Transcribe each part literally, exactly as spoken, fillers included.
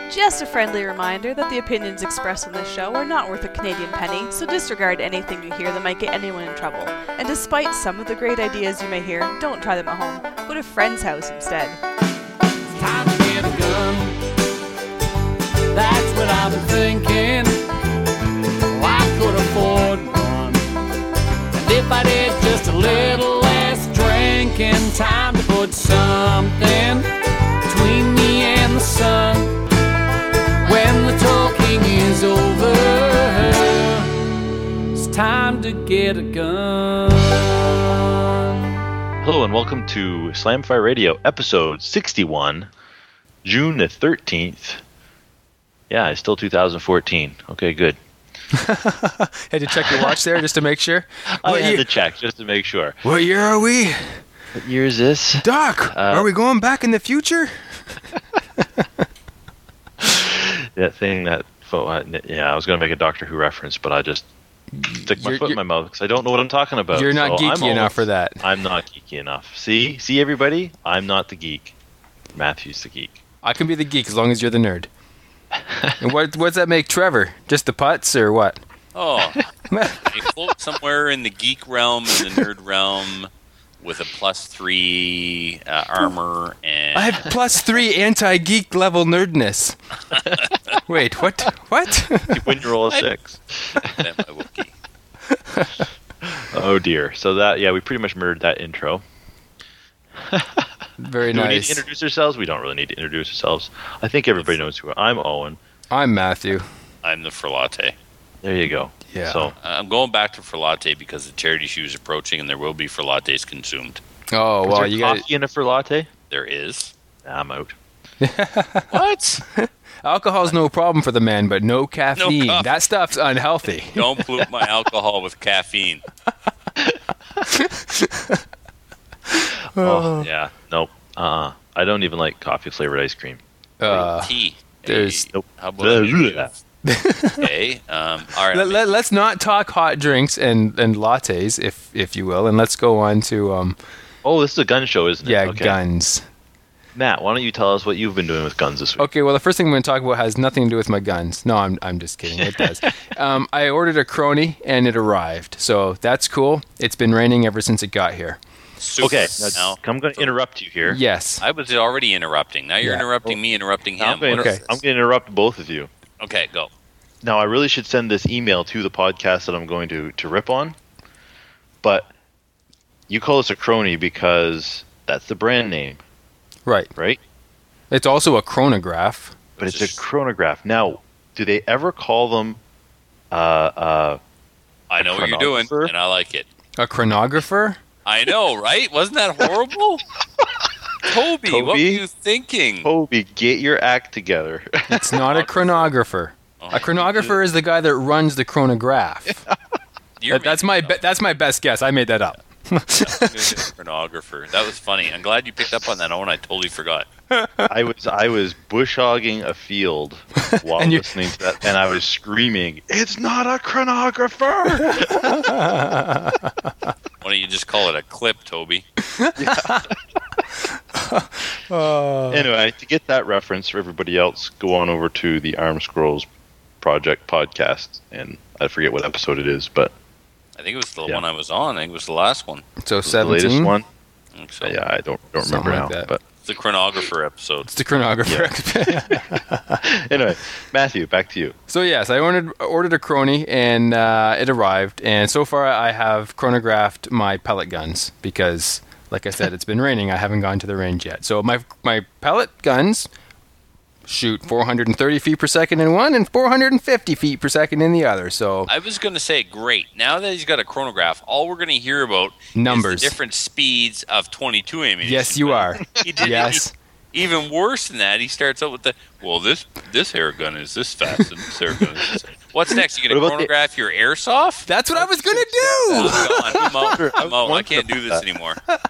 Just a friendly reminder that the opinions expressed on this show are not worth a Canadian penny, so disregard anything you hear that might get anyone in trouble. And despite some of the great ideas you may hear, don't try them at home. Go to a friend's house instead. It's time to get a gun. That's what I've been thinking. Well, I could afford one. And if I did just a little less drinking, time to put something between me and the sun. When the talking is over, it's time to get a gun. Hello and welcome to Slamfire Radio, episode sixty-one, June the thirteenth. Yeah, it's still two thousand fourteen. Okay, good. Had to check your watch there just to make sure? I What had year- to check just to make sure. What year are we? What year is this? Doc, Uh, are we going back in the future? That thing that... Fo- uh, yeah, I was going to make a Doctor Who reference, but I just stick my You're- foot in you're- my mouth because I don't know what I'm talking about. You're not so I'm geeky enough almost- for that. I'm not geeky enough. See? See, everybody? I'm not the geek. Matthew's the geek. I can be the geek as long as you're the nerd. And what what's that make Trevor? Just the putts or what? Oh, they float somewhere in the geek realm and the nerd realm with a plus three uh, armor and I have plus three anti-geek level nerdness. Wait, what? What? When you roll a six. then my Wookiee. Oh, dear. So that, yeah, we pretty much murdered that intro. Very Do we need nice. to introduce ourselves? We don't really need to introduce ourselves. I think everybody knows who I'm Owen. I'm Matthew. I'm the Frelatte. There you go. Yeah. So Uh, I'm going back to Frelatte because the charity shoe is approaching and there will be Frelattes consumed. Oh, is well, there you got coffee in it for latte? There is. Nah, I'm out. What? alcohol's no problem for the man, but no caffeine. coffee. That stuff's unhealthy. Don't pollute my alcohol with caffeine. Oh, yeah. Nope. Uh-uh. I don't even like coffee flavored ice cream. Uh, Tea. there's- Hey, Nope. How about you? Blah, Okay. Um, all right. let, let, let's not talk hot drinks and, and lattes, if if you will, and let's go on to um Oh, this is a gun show, isn't it? yeah Okay. guns. Matt, why don't you tell us what you've been doing with guns this week? Okay, well, the first thing I'm going to talk about has nothing to do with my guns. No, I'm I'm just kidding. It does. um, I ordered a Crony and it arrived, so that's cool. It's been raining ever since it got here. Super. Okay, Now, now, I'm going to interrupt you here. Yes. I was already interrupting. Now you're Yeah. interrupting me, interrupting Now I'm him. going Okay. to interrupt both of you. Okay, go. Now, I really should send this email to the podcast that I'm going to, to rip on, but you call this a crony because that's the brand name, Right. right? It's also a chronograph. But it's Just- a chronograph. Now, do they ever call them uh, uh, I know what you're doing, chronographer? and I like it. A chronographer? I know, right? Wasn't that horrible? Toby, what were Toby? you thinking? Toby, get your act together. It's not a chronographer. Oh, A chronographer is the guy that runs the chronograph. You're That- that's my making be- that's my best guess. I made that up. up a chronographer. That was funny. I'm glad you picked up on that, Owen. I totally forgot. I was I was bush hogging a field while And you- listening to that, and I was screaming, "It's not a chronographer!" Why don't you just call it a clip, Toby? Anyway, to get that reference for everybody else, go on over to the Arm Scrolls Project podcast, and I forget what episode it is, but I think it was the Yeah. one I was on. I think it was the last one. So the latest seventeen. one. I think so. Yeah, I don't don't Something remember like now. that. But It's the chronographer episode. It's the chronographer. anyway, Matthew, back to you. So yes, I ordered ordered a Crony and uh, it arrived. And so far, I have chronographed my pellet guns because, like I said, it's been raining. I haven't gone to the range yet. So my my pellet guns shoot four hundred thirty feet per second in one and four hundred fifty feet per second in the other. So I was going to say, great. Now that he's got a chronograph, all we're going to hear about Numbers. is the different speeds of twenty-two ammunition. yes, you But are. He did Yes. he- even worse than that, he starts out with the, well, this this hair gun is this fast, and this hair gun is this. What's next? You going to What about the- chronograph your airsoft? That's what I was gonna do. I'm gone. I'm out. I'm out. I wondering can't do this anymore.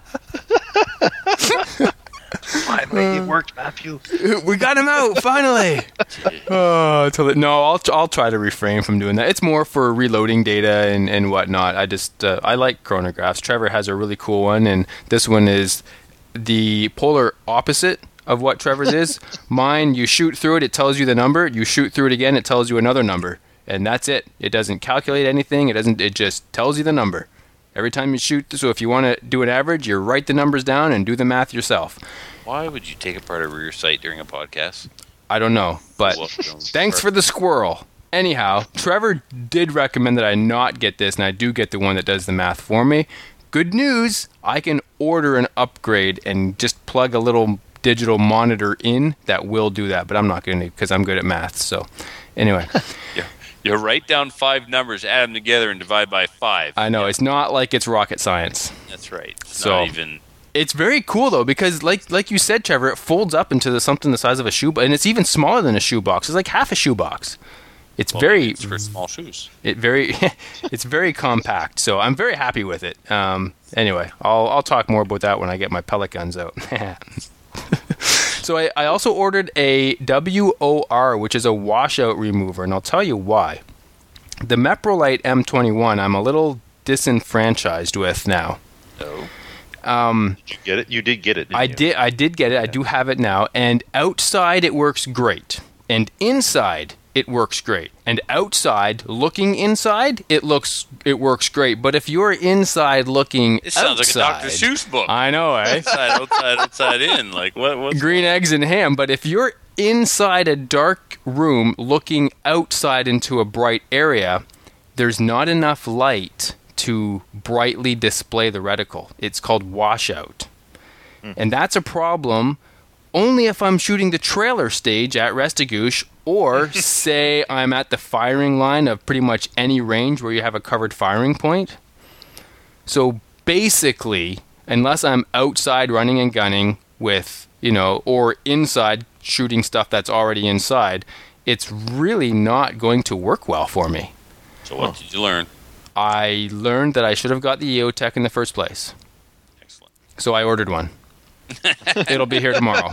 Finally, it worked, Matthew. We got him out finally. Oh, till it, no, I'll I'll try to refrain from doing that. It's more for reloading data and, and whatnot. I just uh, I like chronographs. Trevor has a really cool one, and this one is the polar opposite of what Trevor's is. Mine, you shoot through it, it tells you the number. You shoot through it again, it tells you another number. And that's it. It doesn't calculate anything. It doesn't. It just tells you the number. Every time you shoot, so if you want to do an average, you write the numbers down and do the math yourself. Why would you take apart a rear sight during a podcast? I don't know, but Well, don't thanks for the squirrel. Anyhow, Trevor did recommend that I not get this, and I do get the one that does the math for me. Good news, I can order an upgrade and just plug a little digital monitor in that will do that, but I'm not going to because I'm good at math. So anyway. Yeah. You write down five numbers, add them together, and divide by five. I know, it's not like it's rocket science. That's right. It's So- not even... It's very cool though because, like like you said, Trevor, it folds up into the, something the size of a shoe, and it's even smaller than a shoebox. It's like half a shoebox. It's Well, very, it's for small shoes. it very, it's very compact. So I'm very happy with it. Um, anyway, I'll I'll talk more about that when I get my pellet guns out. So I, I also ordered a W O R, which is a washout remover, and I'll tell you why. The Meprolite M twenty-one, I'm a little disenfranchised with now. No. Um, Did you get it? You did get it. Didn't I you? did. I did get it. I do have it now. And outside, it works great. And inside, it works great. And outside, looking inside, it looks it works great. But if you're inside looking It sounds outside, like a Doctor Seuss book. I know, eh? Outside, outside, outside, in. Like, what? What's Green eggs and ham. But if you're inside a dark room looking outside into a bright area, there's not enough light to brightly display the reticle. It's called washout. Mm. And that's a problem only if I'm shooting the trailer stage at Restigouche, or say I'm at the firing line of pretty much any range where you have a covered firing point. So basically, unless I'm outside running and gunning with, you know, or inside shooting stuff that's already inside, it's really not going to work well for me. So what did you learn? I learned that I should have got the E O Tech in the first place. Excellent. So I ordered one. It'll be here tomorrow.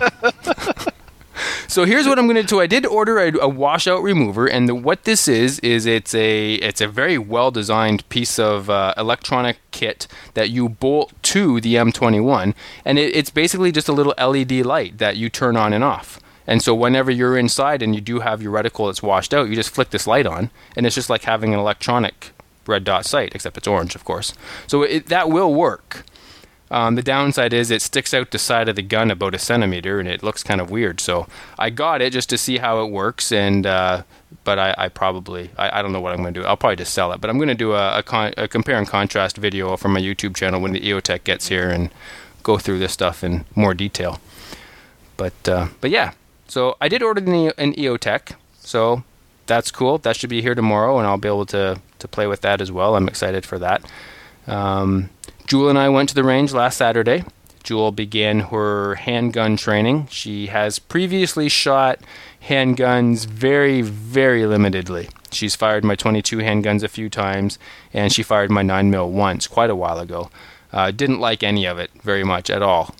So here's what I'm going to do. I did order a, a washout remover, and the, what this is is it's a it's a very well designed piece of uh, electronic kit that you bolt to the M twenty-one, and it, it's basically just a little L E D light that you turn on and off. And so whenever you're inside and you do have your reticle that's washed out, you just flick this light on, and it's just like having an electronic red dot sight, except it's orange, of course. So it, that will work. Um, the downside is it sticks out the side of the gun about a centimeter, and it looks kind of weird. So I got it just to see how it works, and uh, but I, I probably I, I don't know what I'm going to do. I'll probably just sell it. But I'm going to do a, a, con- a compare and contrast video from my YouTube channel when the E O Tech gets here and go through this stuff in more detail. But uh, but yeah, so I did order an, an E O Tech, so that's cool. That should be here tomorrow, and I'll be able to to play with that as well. I'm excited for that. Um, Jewel and I went to the range last Saturday. Jewel began her handgun training. She has previously shot handguns very, very limitedly. She's fired my twenty-two handguns a few times, and she fired my nine mil once quite a while ago. Uh, didn't like any of it very much at all.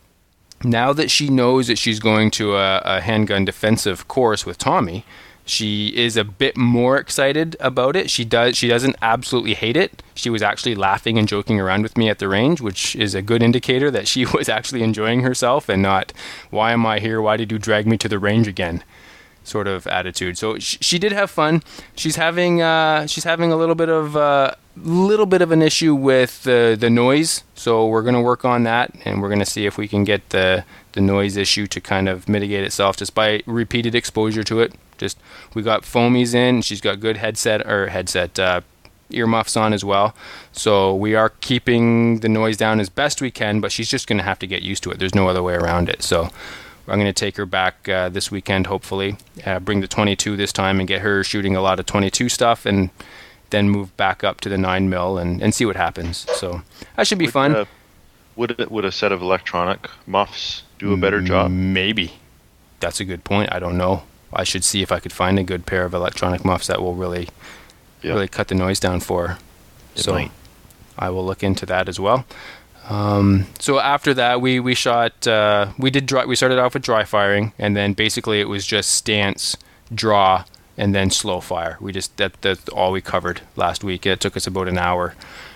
Now that she knows that she's going to a, a handgun defensive course with Tommy, she is a bit more excited about it. She does. She doesn't absolutely hate it. She was actually laughing and joking around with me at the range, which is a good indicator that she was actually enjoying herself and not, why am I here? Why did you drag me to the range again? Sort of attitude. So she, she did have fun. She's having uh, she's having a little bit of uh, little bit of an issue with the the noise. So we're going to work on that, and we're going to see if we can get the the noise issue to kind of mitigate itself just by repeated exposure to it. Just we got foamies in. She's got good headset or headset uh, earmuffs on as well. So we are keeping the noise down as best we can, but she's just going to have to get used to it. There's no other way around it. So I'm going to take her back uh, this weekend, hopefully. Uh, bring the twenty-two this time and get her shooting a lot of twenty-two stuff, and then move back up to the nine mil and, and see what happens. So that should be Would, fun. Uh, would it, would a set of electronic muffs do a better job? Maybe. That's a good point. I don't know. I should see if I could find a good pair of electronic muffs that will really, Yeah. really cut the noise down for her. It So might. I will look into that as well. Um, so after that, we we shot. Uh, we did dry. We started off with dry firing, and then basically it was just stance, draw, and then slow fire. We just that that's all we covered last week. It took us about an hour,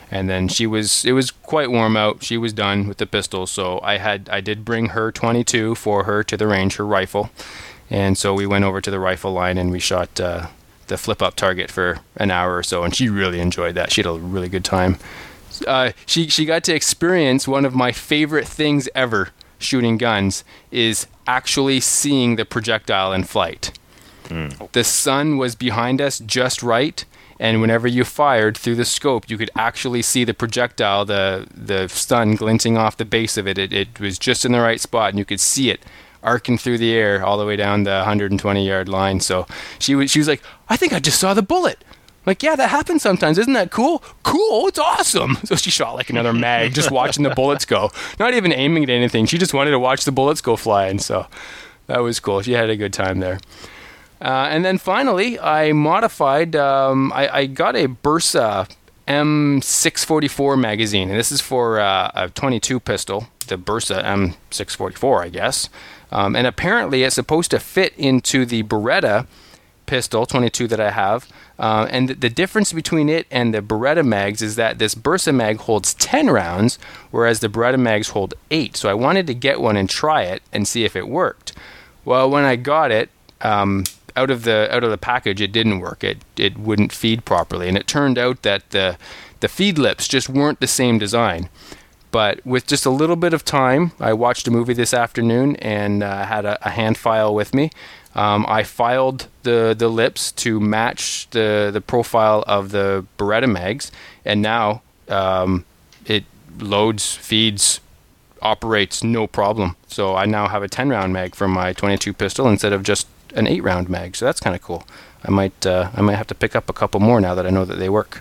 And then she was, it was quite warm out. She was done with the pistol. So I had, I did bring her twenty-two for her to the range, her rifle. And so we went over to the rifle line and we shot uh, the flip up target for an hour or so. And she really enjoyed that. She had a really good time. Uh, she, she got to experience one of my favorite things ever shooting guns is actually seeing the projectile in flight. Mm. The sun was behind us just right. And whenever you fired through the scope, you could actually see the projectile, the the sun glinting off the base of it. It, it was just in the right spot, and you could see it arcing through the air all the way down the one hundred twenty yard line. So she was she was like, I think I just saw the bullet. I'm like, yeah, that happens sometimes. Isn't that cool? Cool, it's awesome. So she shot like another mag, just watching the bullets go. Not even aiming at anything. She just wanted to watch the bullets go flying. So that was cool. She had a good time there. Uh, and then finally, I modified, um, I, I got a Bersa M six forty-four magazine. And this is for uh, a twenty-two pistol, the Bersa M six forty-four, I guess. Um, and apparently it's supposed to fit into the Beretta pistol, twenty-two that I have. Uh, and th- the difference between it and the Beretta mags is that this Bersa mag holds ten rounds, whereas the Beretta mags hold eight. So I wanted to get one and try it and see if it worked. Well, when I got it, um, out of the out of the package, it didn't work. It it wouldn't feed properly, and it turned out that the the feed lips just weren't the same design. But with just a little bit of time, I watched a movie this afternoon and uh, had a, a hand file with me. Um, I filed the the lips to match the the profile of the Beretta mags, and now um, it loads, feeds, operates no problem. So I now have a ten round mag for my twenty-two pistol instead of just an eight round mag. So that's kind of cool. I might uh, I might have to pick up a couple more now that I know that they work.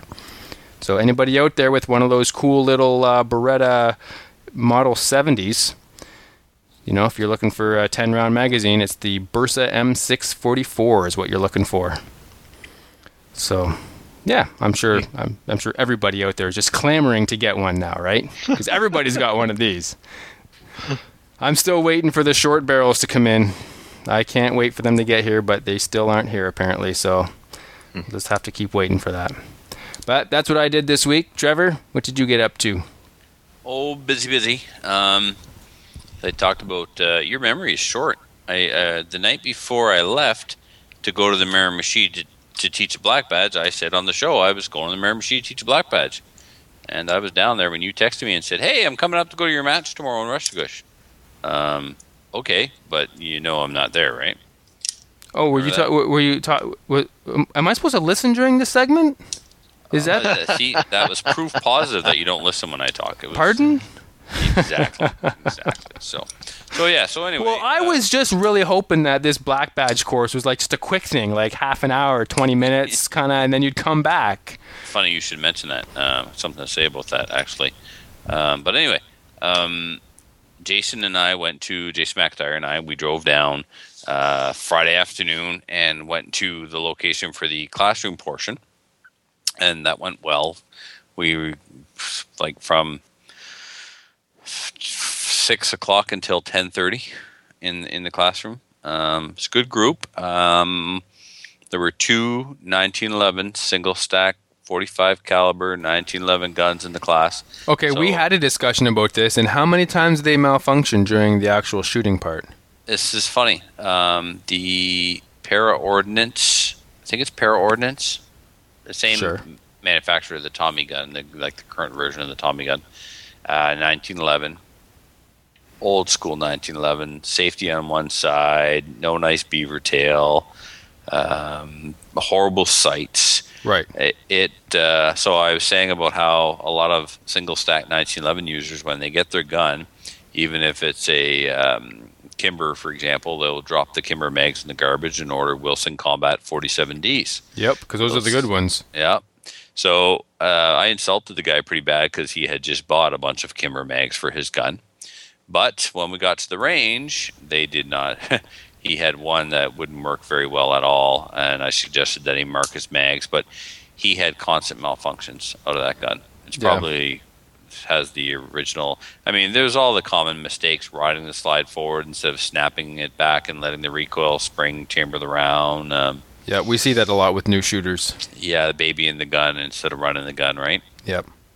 So anybody out there with one of those cool little uh, Beretta Model seventies, you know, if you're looking for a ten round magazine, it's the Bersa M six forty-four is what you're looking for. So, yeah, I'm sure I'm, I'm sure everybody out there is just clamoring to get one now, right? Because everybody's got one of these. I'm still waiting for the short barrels to come in. I can't wait for them to get here, but they still aren't here apparently, so we'll just have to keep waiting for that. But that's what I did this week. Trevor, what did you get up to? Oh, busy, busy. Um, I talked about uh, your memory is short. I uh, the night before I left to go to the Miramichi to, to teach a black badge, I said on the show I was going to the Miramichi to teach a black badge. And I was down there when you texted me and said, hey, I'm coming up to go to your match tomorrow in Restigouche. Um, okay, but you know I'm not there, right? Oh, were Remember you ta- were you ta- were, am I supposed to listen during this segment? Is uh, that see, that was proof positive that you don't listen when I talk. It was, Pardon? Exactly, exactly. So, so yeah. So anyway. Well, I uh, was just really hoping that this black badge course was like just a quick thing, like half an hour, twenty minutes, kind of, and then you'd come back. Funny you should mention that. Uh, something to say about that, actually. Um, but anyway, um, Jason and I went to Jason McIntyre and I. We drove down uh, Friday afternoon and went to the location for the classroom portion, and that went well. We like from six o'clock until ten thirty in in the classroom. Um, it's a good group. Um, there were two nineteen eleven single stack forty-five caliber nineteen eleven guns in the class. Okay, so, we had a discussion about this, and how many times did they malfunction during the actual shooting part? This is funny. Um, the Para Ordnance, I think it's Para Ordnance, the same sure. manufacturer of the Tommy gun, the, like the current version of the Tommy gun, uh, nineteen eleven. Old school nineteen eleven, safety on one side, no nice beaver tail, um, horrible sights. Right. It, it uh, so I was saying about how a lot of single stack nineteen eleven users, when they get their gun, even if it's a um, Kimber, for example, they'll drop the Kimber mags in the garbage and order Wilson Combat forty-seven Ds. Yep, because those, those are the good ones. Yeah. So uh, I insulted the guy pretty bad because he had just bought a bunch of Kimber mags for his gun. But when we got to the range, they did not. He had one that wouldn't work very well at all, and I suggested that he mark his mags, but he had constant malfunctions out of that gun. It's yeah. probably has the original. I mean, there's all the common mistakes: riding the slide forward instead of snapping it back and letting the recoil spring chamber the round. Um, yeah, we see that a lot with new shooters. Yeah, the baby in the gun instead of running the gun, right? Yep.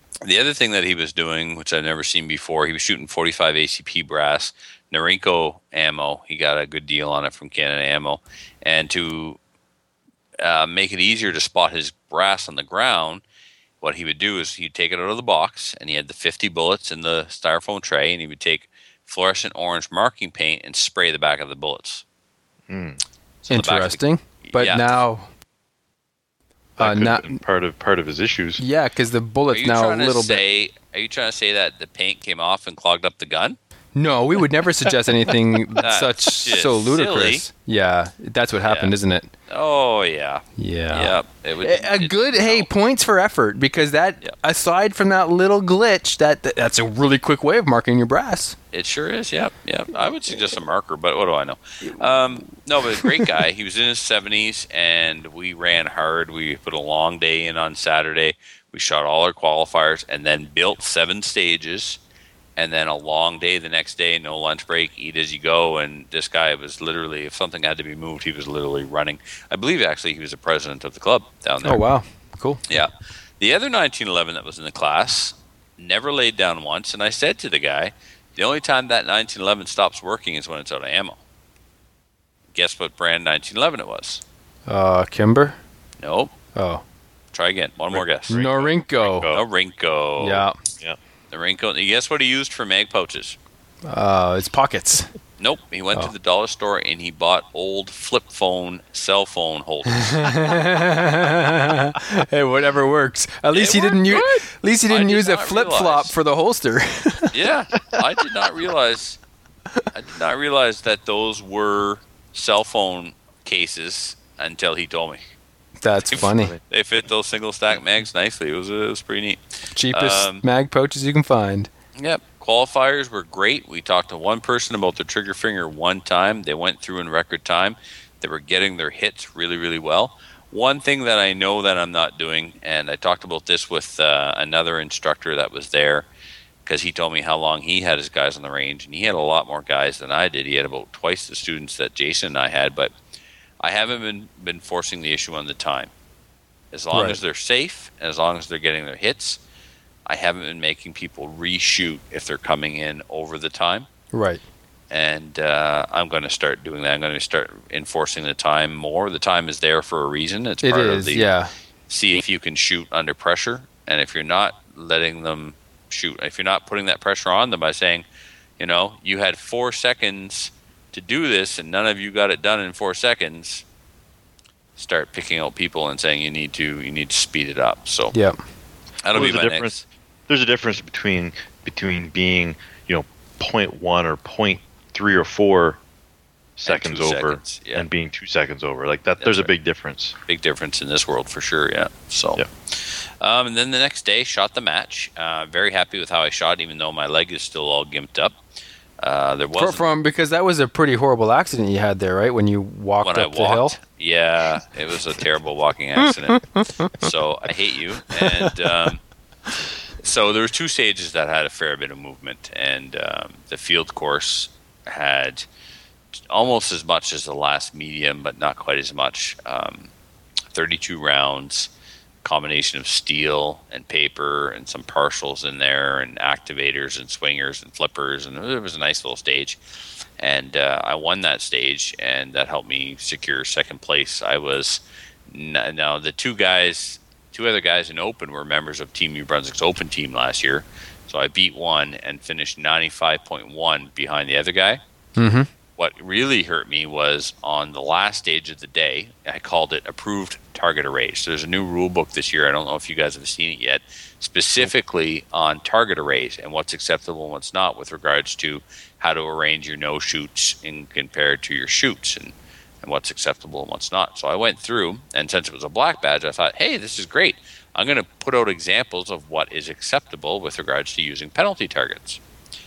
The other thing that he was doing, which I've never seen before, he was shooting forty-five A C P brass, Norinco ammo. He got a good deal on it from Canada Ammo. And to uh, make it easier to spot his brass on the ground, what he would do is he'd take it out of the box, and he had the fifty bullets in the styrofoam tray, and he would take fluorescent orange marking paint and spray the back of the bullets. Mm. So the back of the- Interesting. But yeah. now, That uh, could now, have been part of part of his issues. yeah, because the Are bullet's you now a trying to little bit. say? Are you trying to say that the paint came off and clogged up the gun? No, we would never suggest anything That's such just so ludicrous. silly. Yeah, that's what happened, Yeah. isn't it? Oh yeah, Yeah. yeah. It would, A, a it- good hey no. points for effort because that Yep. aside from that little glitch that that- that's a really quick way of marking your brass. It sure is. Yep, yep. I would suggest a marker, but what do I know? Um, no, but a great guy. He was in his seventies, and we ran hard. We put a long day in on Saturday. We shot all our qualifiers, and then built seven stages, and then a long day the next day. No lunch break, eat as you go. And this guy was literally, if something had to be moved, he was literally running. I believe actually he was the president of the club down there. Oh wow, cool. Yeah. The other nineteen eleven that was in the class never laid down once, and I said to the guy, the only time that nineteen eleven stops working is when it's out of ammo. Guess what brand nineteen eleven it was? Uh, Kimber. Nope. Oh, Try again. One more guess. Norinco. Norinco. Yeah. Norinco. You guess what he used for mag pouches? Uh, it's pockets. Nope. He went Oh. to the dollar store and he bought old flip phone, cell phone holders. Hey, whatever works. At least he worked didn't use. good. At least he I didn't did use a not flip flop realize. for the holster. Yeah, I did not realize. I did not realize that those were cell phone cases until he told me. That's funny. They fit those single stack mags nicely. It was it was pretty neat. Cheapest Um, mag pouches you can find. Yep. Qualifiers were great. We talked to one person about the trigger finger one time. They went through in record time. They were getting their hits really, really well. One thing that I know that I'm not doing, and I talked about this with uh, another instructor that was there, because he told me how long he had his guys on the range, and he had a lot more guys than I did. He had about twice the students that Jason and I had, but I haven't been, been forcing the issue on the time. As long Right. as they're safe, and as long as they're getting their hits, I haven't been making people reshoot if they're coming in over the time. Right. And uh, I'm going to start doing that. I'm going to start enforcing the time more. The time is there for a reason. It's It part is. of the Yeah. see if you can shoot under pressure. And if you're not letting them shoot, if you're not putting that pressure on them by saying, you know, you had four seconds to do this and none of you got it done in four seconds, start picking out people and saying you need to you need to speed it up. So Yep. that'll Well, be there's my a difference. There's a difference between between being, you know, point one or point three or four seconds two over seconds, yeah. and being two seconds over. Like that, That's there's a right. big difference. next big difference in this world for sure. Yeah. So. Yeah. Um, and then the next day, shot the match. Uh, very happy with how I shot, even though my leg is still all gimped up. Uh, there For, was from because that was a pretty horrible accident you had there, right? When you walked when I up the hill. walked. Yeah, it was a terrible walking accident. So I hate you. And um, so there were two stages that had a fair bit of movement, and um, the field course had almost as much as the last medium, but not quite as much. Um, thirty-two rounds. Combination of steel and paper and some partials in there and activators and swingers and flippers, and it was a nice little stage. And uh, I won that stage, and that helped me secure second place. I was n- now the two guys, two other guys in open were members of Team New Brunswick's open team last year, so I beat one and finished ninety-five point one behind the other guy. Mm-hmm. What really hurt me was on the last stage of the day, I called it approved target arrays. So there's a new rule book this year. I don't know if you guys have seen it yet, specifically on target arrays and what's acceptable and what's not with regards to how to arrange your no shoots in compared to your shoots and, and what's acceptable and what's not. So I went through, and since it was a black badge, I thought, hey, this is great. I'm going to put out examples of what is acceptable with regards to using penalty targets.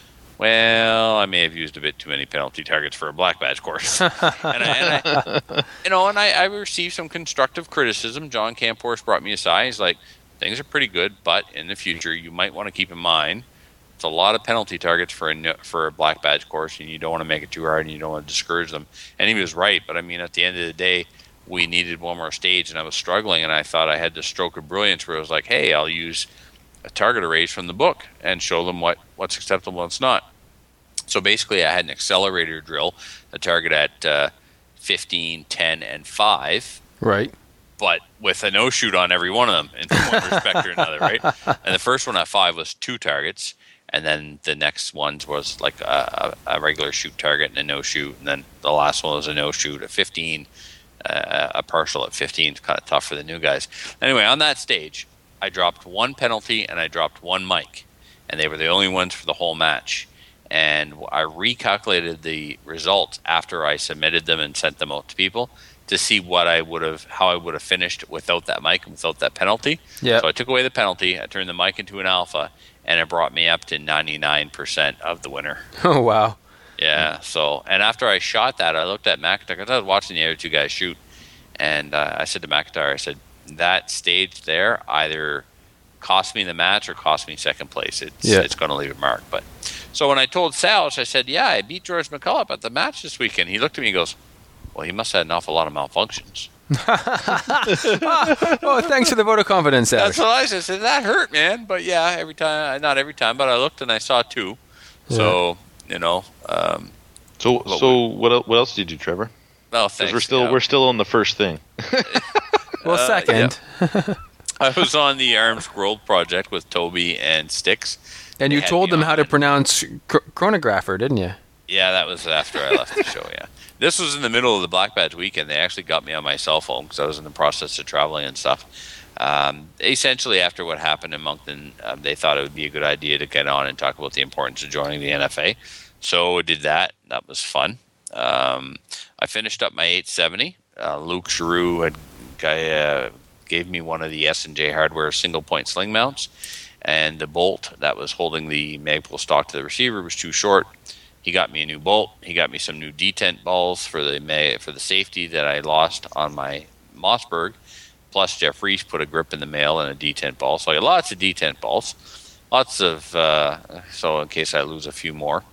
Well, I may have used a bit too many penalty targets for a black badge course, and, I, and I, you know, and I, I received some constructive criticism. John Camporse brought me aside. He's like, "Things are pretty good, but in the future, you might want to keep in mind it's a lot of penalty targets for a no- for a black badge course, and you don't want to make it too hard, and you don't want to discourage them." And he was right, but I mean, at the end of the day, we needed one more stage, and I was struggling, and I thought I had the stroke of brilliance where I was like, "Hey, I'll use a target arrays from the book and show them what, what's acceptable and what's not. So basically, I had an accelerator drill, a target at uh, fifteen, ten, and five. Right. But with a no-shoot on every one of them in one respect or another, right? And the first one at five was two targets, and then the next ones was like a, a, a regular shoot target and a no-shoot, and then the last one was a no-shoot at fifteen, uh, a partial at fifteen. It's kind of tough for the new guys. Anyway, on that stage, I dropped one penalty and I dropped one mic, and they were the only ones for the whole match. And I recalculated the results after I submitted them and sent them out to people to see what I would have, how I would have finished without that mic and without that penalty. Yeah. So I took away the penalty, I turned the mic into an alpha, and it brought me up to ninety-nine percent of the winner. Oh, wow. Yeah. So, and after I shot that, I looked at McIntyre, because I was watching the other two guys shoot, and uh, I said to McIntyre, I said, that stage there either cost me the match or cost me second place. It's Yeah. it's going to leave a mark. But so when I told Salch, I said, yeah, I beat George McCullough at the match this weekend. He looked at me and goes, well, he must have had an awful lot of malfunctions. Oh, thanks for the vote of confidence, That's Alex. what I said. I said, that hurt, man. But yeah, every time, not every time, but I looked and I saw two. So, you know. Um, So, What so what el- what else did you do, Trevor? no, Because thanks. we're still yeah. we're still on the first thing. Well, Uh, second. I was on the Arms World project with Toby and Styx. And you They had told me them on how to it. pronounce cr- chronographer, didn't you? Yeah, that was after I left the show, yeah. This was in the middle of the Black Badge weekend. They actually got me on my cell phone because I was in the process of traveling and stuff. Um, essentially, after what happened in Moncton, um, they thought it would be a good idea to get on and talk about the importance of joining the N F A. So I did that. That was fun. Um, I finished up my eight seventy. Uh, Luke Giroux had guy, uh, gave me one of the S and J Hardware single-point sling mounts, and the bolt that was holding the Magpul stock to the receiver was too short. He got me a new bolt. He got me some new detent balls for the ma- for the safety that I lost on my Mossberg. Plus, Jeff Reese put a grip in the mail and a detent ball. So I got lots of detent balls. Lots of, uh, so in case I lose a few more.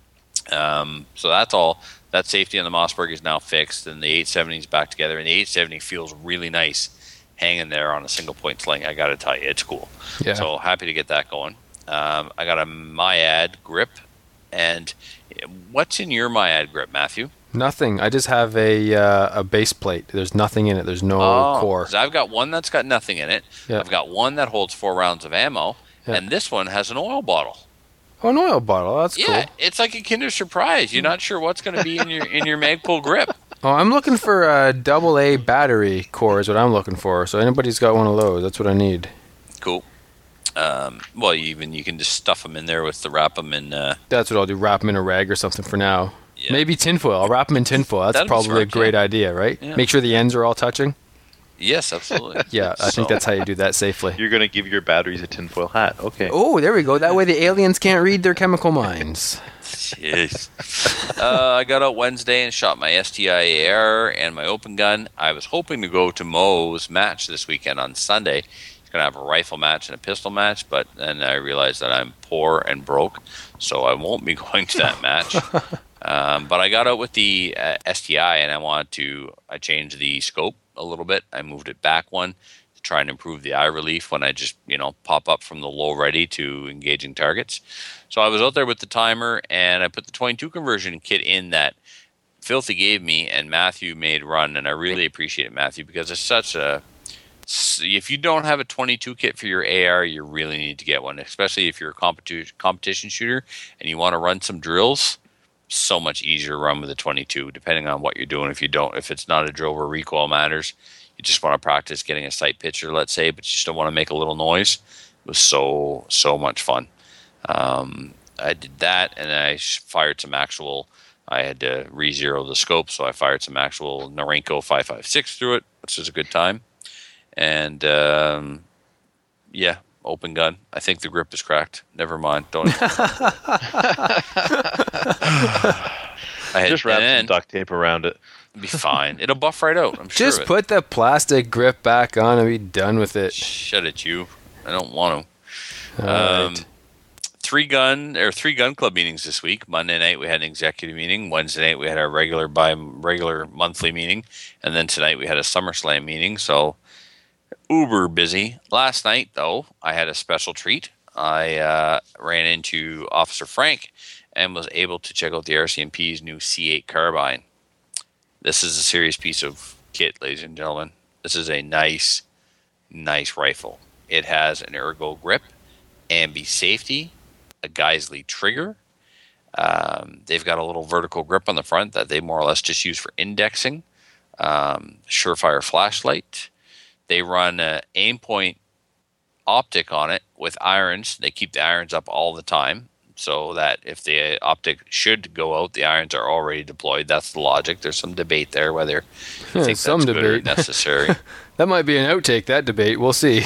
Um, so that's all. That safety on the Mossberg is now fixed, and the eight seventy is back together. And the eight seventy feels really nice hanging there on a single point sling. I got to tell you, it's cool. Yeah. So happy to get that going. Um, I got a Myad grip. And what's in your Myad grip, Matthew? Nothing. I just have a uh, a base plate. There's nothing in it. There's no Oh, core. 'cause I've got one that's got nothing in it. Yeah. I've got one that holds four rounds of ammo, Yeah. and this one has an oil bottle. Oh, an oil bottle. That's Yeah, cool. it's like a Kinder Surprise. You're not sure what's going to be in your in your Magpul grip. Oh, I'm looking for a double A battery core is what I'm looking for. So anybody's got one of those, that's what I need. Cool. Um, well, you even you can just stuff them in there with the wrap them in. Uh, That's what I'll do. Wrap them in a rag or something for now. Yeah. Maybe tinfoil. I'll wrap them in tinfoil. That's That'd be probably a smart, great yeah. idea, right? Yeah. Make sure the ends are all touching. yes, absolutely. Yeah, I So- think that's how you do that safely. You're gonna give your batteries a tinfoil hat. Okay. Oh, there we go. That way the aliens can't read their chemical minds. Jeez. uh, I got out Wednesday and shot my S T I A R and my open gun. I was hoping to go to Mo's match this weekend on Sunday. He's going to have a rifle match and a pistol match, but then I realized that I'm poor and broke, so I won't be going to that match. Um, but I got out with the uh, S T I, and I wanted to, I changed the scope a little bit. I moved it back one to try and improve the eye relief when I just, you know, pop up from the low ready to engaging targets. So I was out there with the timer, and I put the twenty-two conversion kit in that Filthy gave me, and Matthew made run, and I really appreciate it, Matthew, because it's such a, if you don't have a twenty-two kit for your A R, you really need to get one, especially if you're a competition competition shooter and you want to run some drills. So much easier to run with a twenty-two, depending on what you're doing. If you don't, if it's not a drill where recoil matters, you just want to practice getting a sight picture, let's say, but you just don't want to make a little noise. It was so so much fun. Um, I did that, and I fired some actual. I had to re-zero the scope, so I fired some actual Norinco five five six through it, which was a good time. And um, yeah, open gun. I think the grip is cracked. Never mind. Don't. I had, Just wrap and then- some duct tape around it. It'll be fine. It'll buff right out. I'm sure. Just of it. put the plastic grip back on and be done with it. Shut it, you. I don't want to. All Um, right. Three gun or three gun club meetings this week. Monday night we had an executive meeting. Wednesday night we had our regular by regular monthly meeting, and then tonight we had a SummerSlam meeting. So uber busy. Last night, though, I had a special treat. I uh, ran into Officer Frank and was able to check out the R C M P's new C eight carbine. This is a serious piece of kit, ladies and gentlemen. This is a nice, nice rifle. It has an ergo grip, ambi safety, a Geisley trigger. Um, they've got a little vertical grip on the front that they more or less just use for indexing. Um, Surefire flashlight. They run an aim point optic on it with irons. They keep the irons up all the time so that if the optic should go out, the irons are already deployed. That's the logic. There's some debate there whether you think Some that's good or debate. necessary. That might be an outtake, that debate. We'll see.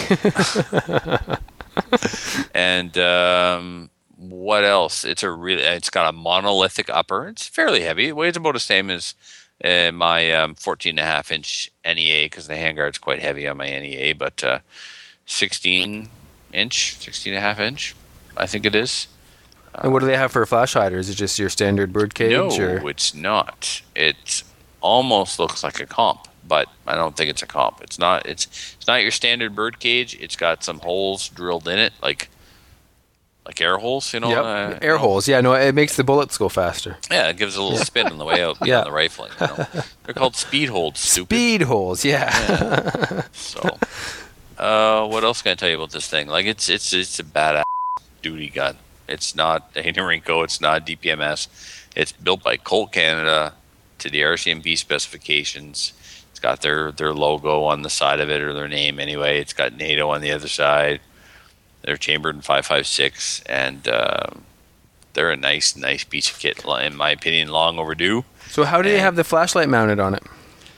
And um, what else? It's a really. It's got a monolithic upper. It's fairly heavy. It weighs about the same as uh, my um, fourteen and a half inch N E A because the handguard's quite heavy on my N E A, but uh, sixteen inch, sixteen and a half inch, I think it is. And what do they have for a flash hider? Is it just your standard birdcage? No, or? it's not. It almost looks like a comp, but I don't think it's a comp. It's not. It's it's not your standard birdcage. It's got some holes drilled in it, like like air holes. You know, Yep. uh, Air holes. Yeah, no, it makes the bullets go faster. Yeah, it gives a little spin on the way out Yeah. on the rifling. You know? They're called speed holds. Stupid. Speed holes, yeah. So, uh, what else can I tell you about this thing? Like, it's it's it's a badass duty gun. It's not a Norinco. It's not D P M S. It's built by Colt Canada to the R C M P specifications. It's got their their logo on the side of it, or their name anyway. It's got NATO on the other side. They're chambered in five five six, and uh, they're a nice, nice piece of kit. In my opinion, long overdue. So how do they And- have the flashlight mounted on it?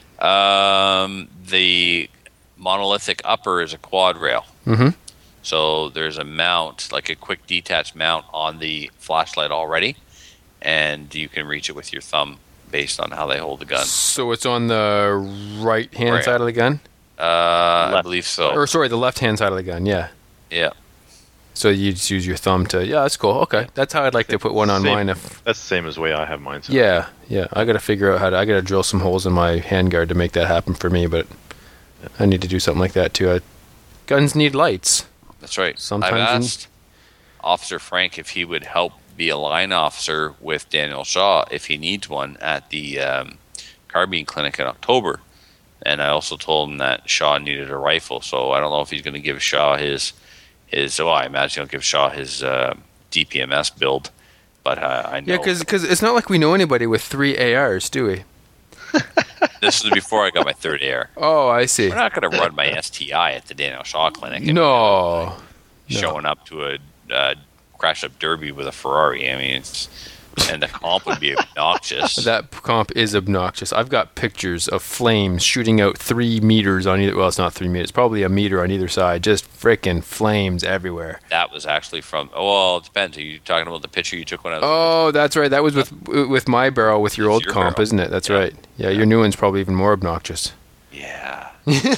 Um, the monolithic upper is a quad rail. Mm-hmm. So there's a mount, like a quick detach mount on the flashlight already, and you can reach it with your thumb based on how they hold the gun. So it's on the right-hand Right. side of the gun? Uh, I Left. believe so. Or sorry, the left-hand side of the gun, yeah. Yeah. So you just use your thumb to, yeah, that's cool. Okay, that's how I'd like to put one on Same- mine. If That's the same as the way I have mine. So. yeah, yeah, I got to figure out how to. I got to drill some holes in my handguard to make that happen for me. But I need to do something like that too. I, guns need lights. That's right. Sometimes I've in- asked Officer Frank if he would help be a line officer with Daniel Shaw if he needs one at the um, carbine clinic in October. And I also told him that Shaw needed a rifle, so I don't know if he's going to give Shaw his his. Oh, I imagine he'll give Shaw his uh, D P M S build. But uh, I know Yeah, because it's not like we know anybody with three A Rs, do we? this was before I got my third air. Oh, I see. We're not going to run my S T I at the Daniel Shaw clinic. and No. No. showing up to a uh, crash up derby with a Ferrari. I mean, it's, and the comp would be obnoxious. That comp is obnoxious. I've got pictures of flames shooting out three meters on either. Well, it's not three meters. Probably a meter on either side. Just frickin' flames everywhere. That was actually from. Oh, well, it depends. Are you talking about the picture you took when I was? Oh, that's right. That was with with my barrel with your It's old your comp, barrel. isn't it? That's Yeah. right. Yeah, your new one's probably even more obnoxious. Yeah.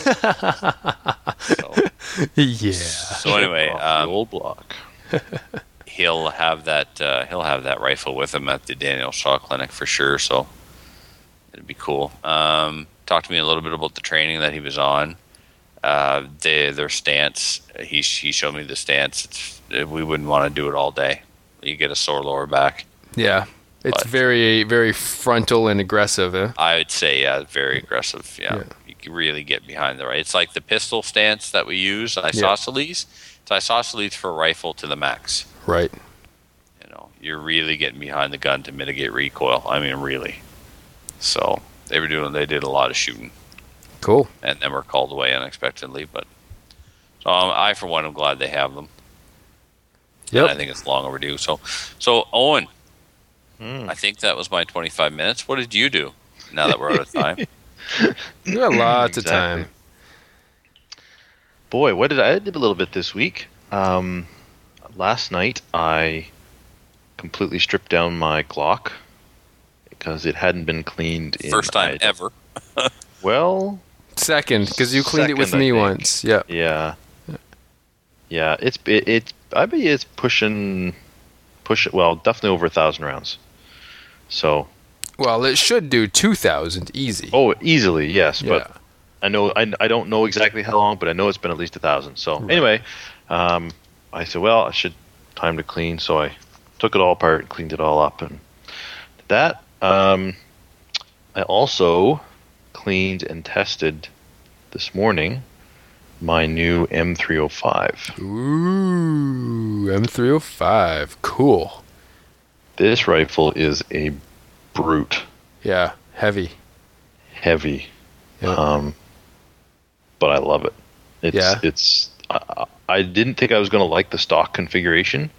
so, Yeah. so anyway, Off the um, old block. he'll have that. Uh, he'll have that rifle with him at the Daniel Shaw clinic for sure. So it'd be cool. Um, talk to me a little bit about the training that he was on. Uh, they, their stance. He he showed me the stance. It's, we wouldn't want to do it all day. You get a sore lower back. Yeah. It's But- very, very frontal and aggressive. Eh? I would say, yeah, very aggressive. Yeah, Yeah. you can really get behind the right. It's like the pistol stance that we use, isosceles. It's isosceles for rifle to the max. Right. You know, you're really getting behind the gun to mitigate recoil. I mean, really. So they were doing. They did a lot of shooting, Cool. and then were called away unexpectedly. But so um, I, for one, am glad they have them. And I Yep. think it's long overdue. So, so Owen, Hmm. I think that was my twenty-five minutes. What did you do? Now that we're out of time. You got lots of Exactly. time. Boy, what did I, I did a little bit this week. Um, last night I completely stripped down my Glock because it hadn't been cleaned. In, First time I- ever. Well, Second, because you cleaned it with Second, I me think. once. Yeah. yeah, yeah. It's it, it. I bet it's pushing, push. Well, definitely over a thousand rounds. So, Well, it should do two thousand easy. oh, easily, yes. yeah. But I know I, I don't know exactly how long, but I know it's been at least a thousand. So Right. anyway, um, I said, well, I should time to clean. So I took it all apart and cleaned it all up and did that. Um, I also cleaned and tested this morning my new M three oh five. Ooh, M three oh five. Cool. This rifle is a brute, Yeah, heavy. heavy, Yeah. um, but I love it. It's Yeah. it's. I, I didn't think I was going to like the stock configuration,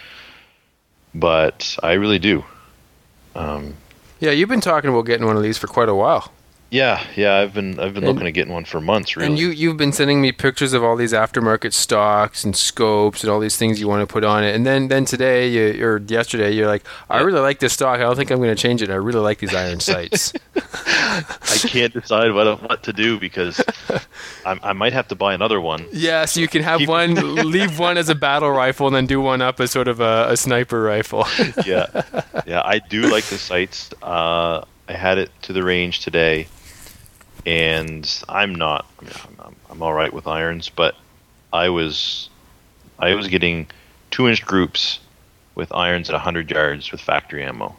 but I really do. Um, Yeah, you've been talking about getting one of these for quite a while. yeah, yeah. I've been I've been And- looking at getting one for months. Really. And you, you've been sending me pictures of all these aftermarket stocks and scopes and all these things you want to put on it. And then, then today, you, or yesterday, you're like, I really like this stock. I don't think I'm going to change it. I really like these iron sights. I can't decide what what to do because I, I might have to buy another one. Yeah, so you can have Keep- one, leave one as a battle rifle, and then do one up as sort of a, a sniper rifle. Yeah, yeah. I do like the sights. Uh, I had it to the range today, and I'm not. I mean, I'm, I'm, I'm all right with irons, but I was, I was getting two-inch groups with irons at one hundred yards with factory ammo,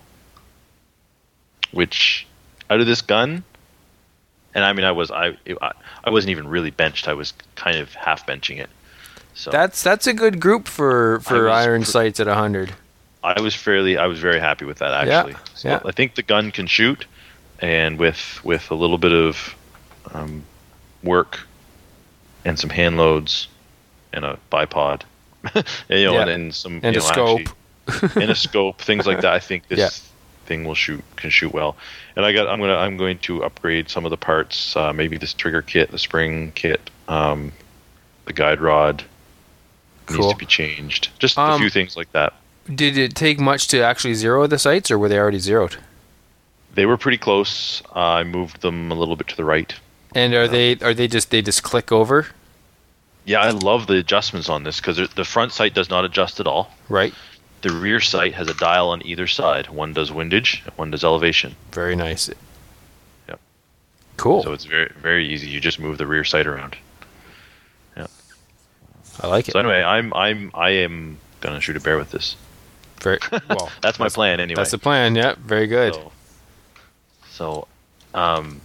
which out of this gun, and I mean, I was I it, I, I wasn't even really benched. I was kind of half benching it. So That's that's a good group for, for I was iron pr- sights at one hundred. I was fairly, I was very happy with that actually. Yeah, So yeah. I think the gun can shoot, and with with a little bit of um, work and some hand loads and a bipod, and, you know, Yeah. and, and some And you a know, scope. actually- and a scope, things like that. I think this Yeah. thing will shoot, can shoot well. And I got, I'm gonna, I'm going to upgrade some of the parts, uh, maybe this trigger kit, the spring kit, um, the guide rod needs Cool. to be changed. Just a Um, few things like that. Did it take much to actually zero the sights, or were they already zeroed? They were pretty close. Uh, I moved them a little bit to the right. And are they are they just they just click over, Yeah, I love the adjustments on this because the front sight does not adjust at all. right? The rear sight has a dial on either side. One does windage, one does elevation. Very nice. Yep. Cool. So it's very very easy. You just move the rear sight around. I like it. So anyway, I'm I'm I am gonna shoot a bear with this. Very well. That's my plan anyway. That's the plan. Yeah. Very good. So, so, um,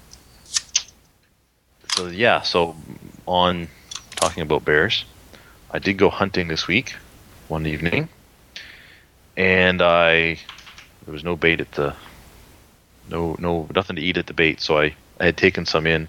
so yeah. So on talking about bears, I did go hunting this week, one evening, and I there was no bait at the no no nothing to eat at the bait, so I I had taken some in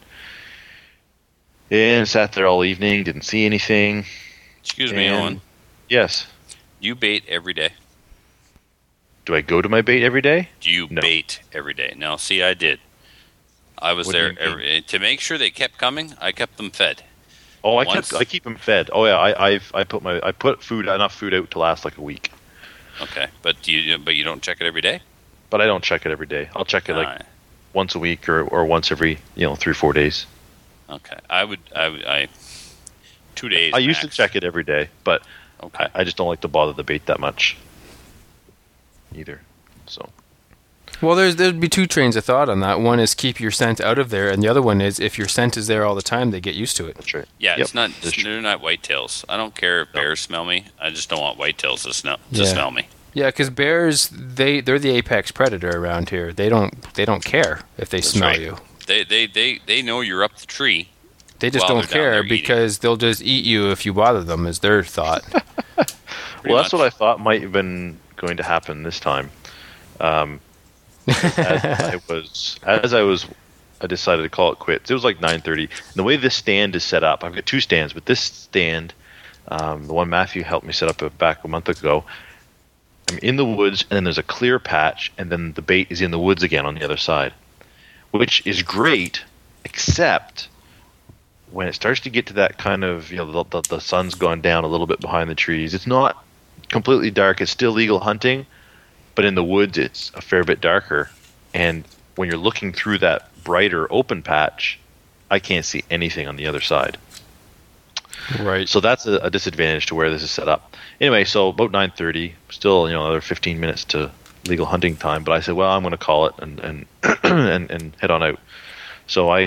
and sat there all evening, didn't see anything. Excuse me, And- Owen. Yes. You bait every day. Do I go to my bait every day? Do you No. bait every day? Now, see, I did. I was What do there you mean? every, to make sure they kept coming. I kept them fed. Oh, I Once- kept I keep them fed. Oh yeah, I I've, I put my I put food enough food out to last like a week, Okay, but do you but you don't check it every day. but I don't check it every day. I'll check it like Alright. once a week or, or once every you know three four days. Okay, I would I would I two days. I used to max. check it every day, but Okay. I, I just don't like to bother the bait that much either. So Well, there's there'd be two trains of thought on that. One is keep your scent out of there, and the other one is if your scent is there all the time, they get used to it. that's right. Yeah, Yep, it's not. that's true. They're not whitetails. I don't care if bears smell me. I just don't want whitetails to smell to Yeah. smell me. Yeah, because bears they they're the apex predator around here. They don't they don't care if they smell right. you. They they they they know you're up the tree. They just While don't they're down care there eating. because they'll just eat you if you bother them. Is their thought. Pretty Well, that's much. what I thought might have been going to happen this time. Um, as I was, as I was, I decided to call it quits. It was like nine thirty. And the way this stand is set up, I've got two stands, but this stand, um, the one Matthew helped me set up a, back a month ago, I'm in the woods, and then there's a clear patch, and then the bait is in the woods again on the other side, which is great, except when it starts to get to that kind of, you know, the, the, the sun's gone down a little bit behind the trees. It's not completely dark. It's still legal hunting, but in the woods it's a fair bit darker. And when you're looking through that brighter open patch, I can't see anything on the other side. Right. So that's a, a disadvantage to where this is set up. Anyway, so about nine thirty, still you know another fifteen minutes to legal hunting time. But I said, well, I'm going to call it and and, and and head on out. So I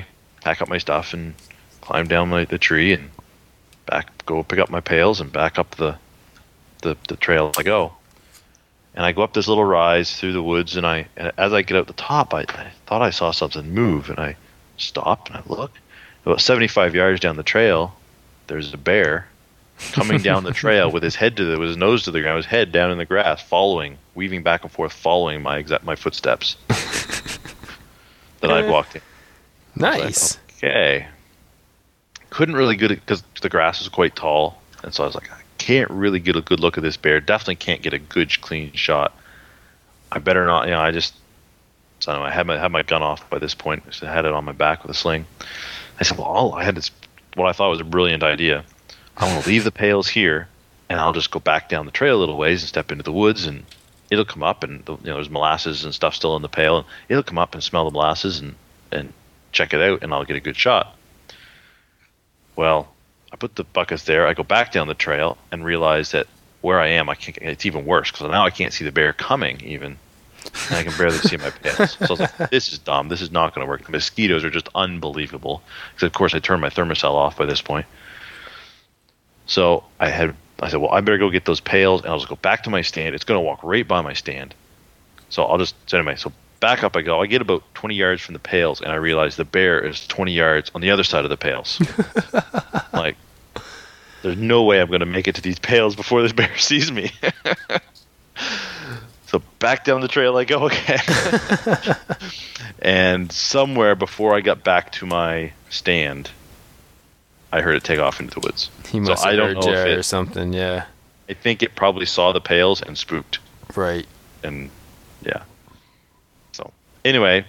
pack up my stuff and climb down my, the tree and back, go pick up my pails and back up the, the, the trail I go. And I go up this little rise through the woods, and I, and as I get out the top, I, I thought I saw something move, and I stopped and I look. About seventy-five yards down the trail, there's a bear coming down the trail with his head to the, with his nose to the ground, his head down in the grass, following, weaving back and forth, following my exact my footsteps that I'd walked in. Nice. Like, okay. Couldn't really get it because the grass was quite tall, and so I was like, I can't really get a good look at this bear. Definitely can't get a good clean shot. I better not. You know, I just. So I, don't know, I had my had my gun off by this point. I had it on my back with a sling. I said, well, I'll, I had this. What I thought was a brilliant idea. I'm going to leave the pails here, and I'll just go back down the trail a little ways and step into the woods, and it'll come up, and you know, there's molasses and stuff still in the pail, and it'll come up and smell the molasses and and check it out, and I'll get a good shot. Well, I put the buckets there. I go back down the trail and realize that where I am, I can't. It's even worse because now I can't see the bear coming even, and I can barely see my pails. So I was like, "This is dumb. This is not going to work." The mosquitoes are just unbelievable. Because of course I turned my thermocell off by this point. So I had. I said, "Well, I better go get those pails, and I'll just go back to my stand. It's going to walk right by my stand." So I'll just so anyway. So back up I go. I get about twenty yards from the pails, and I realize the bear is twenty yards on the other side of the pails. Like, there's no way I'm going to make it to these pails before this bear sees me. So back down the trail I go again. And somewhere before I got back to my stand, I heard it take off into the woods. He must so have I don't heard know if you it, or something, yeah. I think it probably saw the pails and spooked. Right. And yeah. So anyway,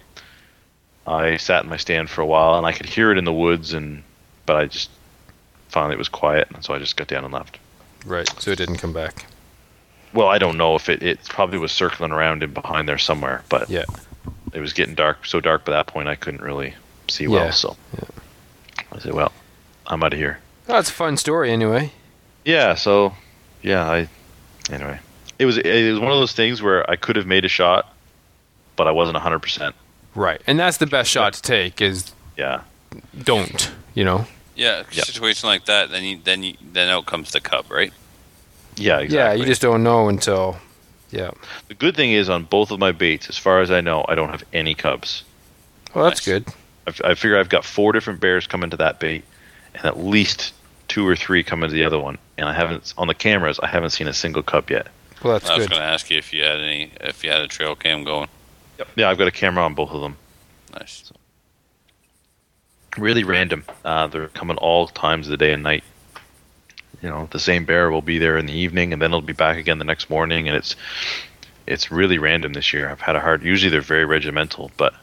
I sat in my stand for a while, and I could hear it in the woods, and but I just finally it was quiet, and so I just got down and left. Right. So it didn't come back. Well, I don't know if it it probably was circling around in behind there somewhere, but Yeah. it was getting dark, so dark by that point I couldn't really see well. Yeah. So I said, "Well, I'm out of here." Oh, it's a fun story anyway. Yeah. So yeah, I anyway, it was it was one of those things where I could have made a shot, but I wasn't one hundred percent. Right. And that's the best shot to take is Yeah. don't, you know. Yeah, Yep. situation like that, then you, then you, then out comes the cub, right? Yeah. Exactly. Yeah, you just don't know until yeah. The good thing is on both of my baits, as far as I know, I don't have any cubs. Well, that's Nice. good. I, f- I figure I've got four different bears coming to that bait, and at least two or three coming to the other one. And I haven't on the cameras. I haven't seen a single cub yet. Well, that's I was good. going to ask you if you had any, if you had a trail cam going. Yeah, I've got a camera on both of them. Nice. Really random. Uh, they're coming all times of the day and night. You know, the same bear will be there in the evening, and then it'll be back again the next morning, and it's it's really random this year. I've had a hard. Usually they're very regimental, but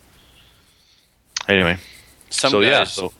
anyway. Some so guys, yeah, so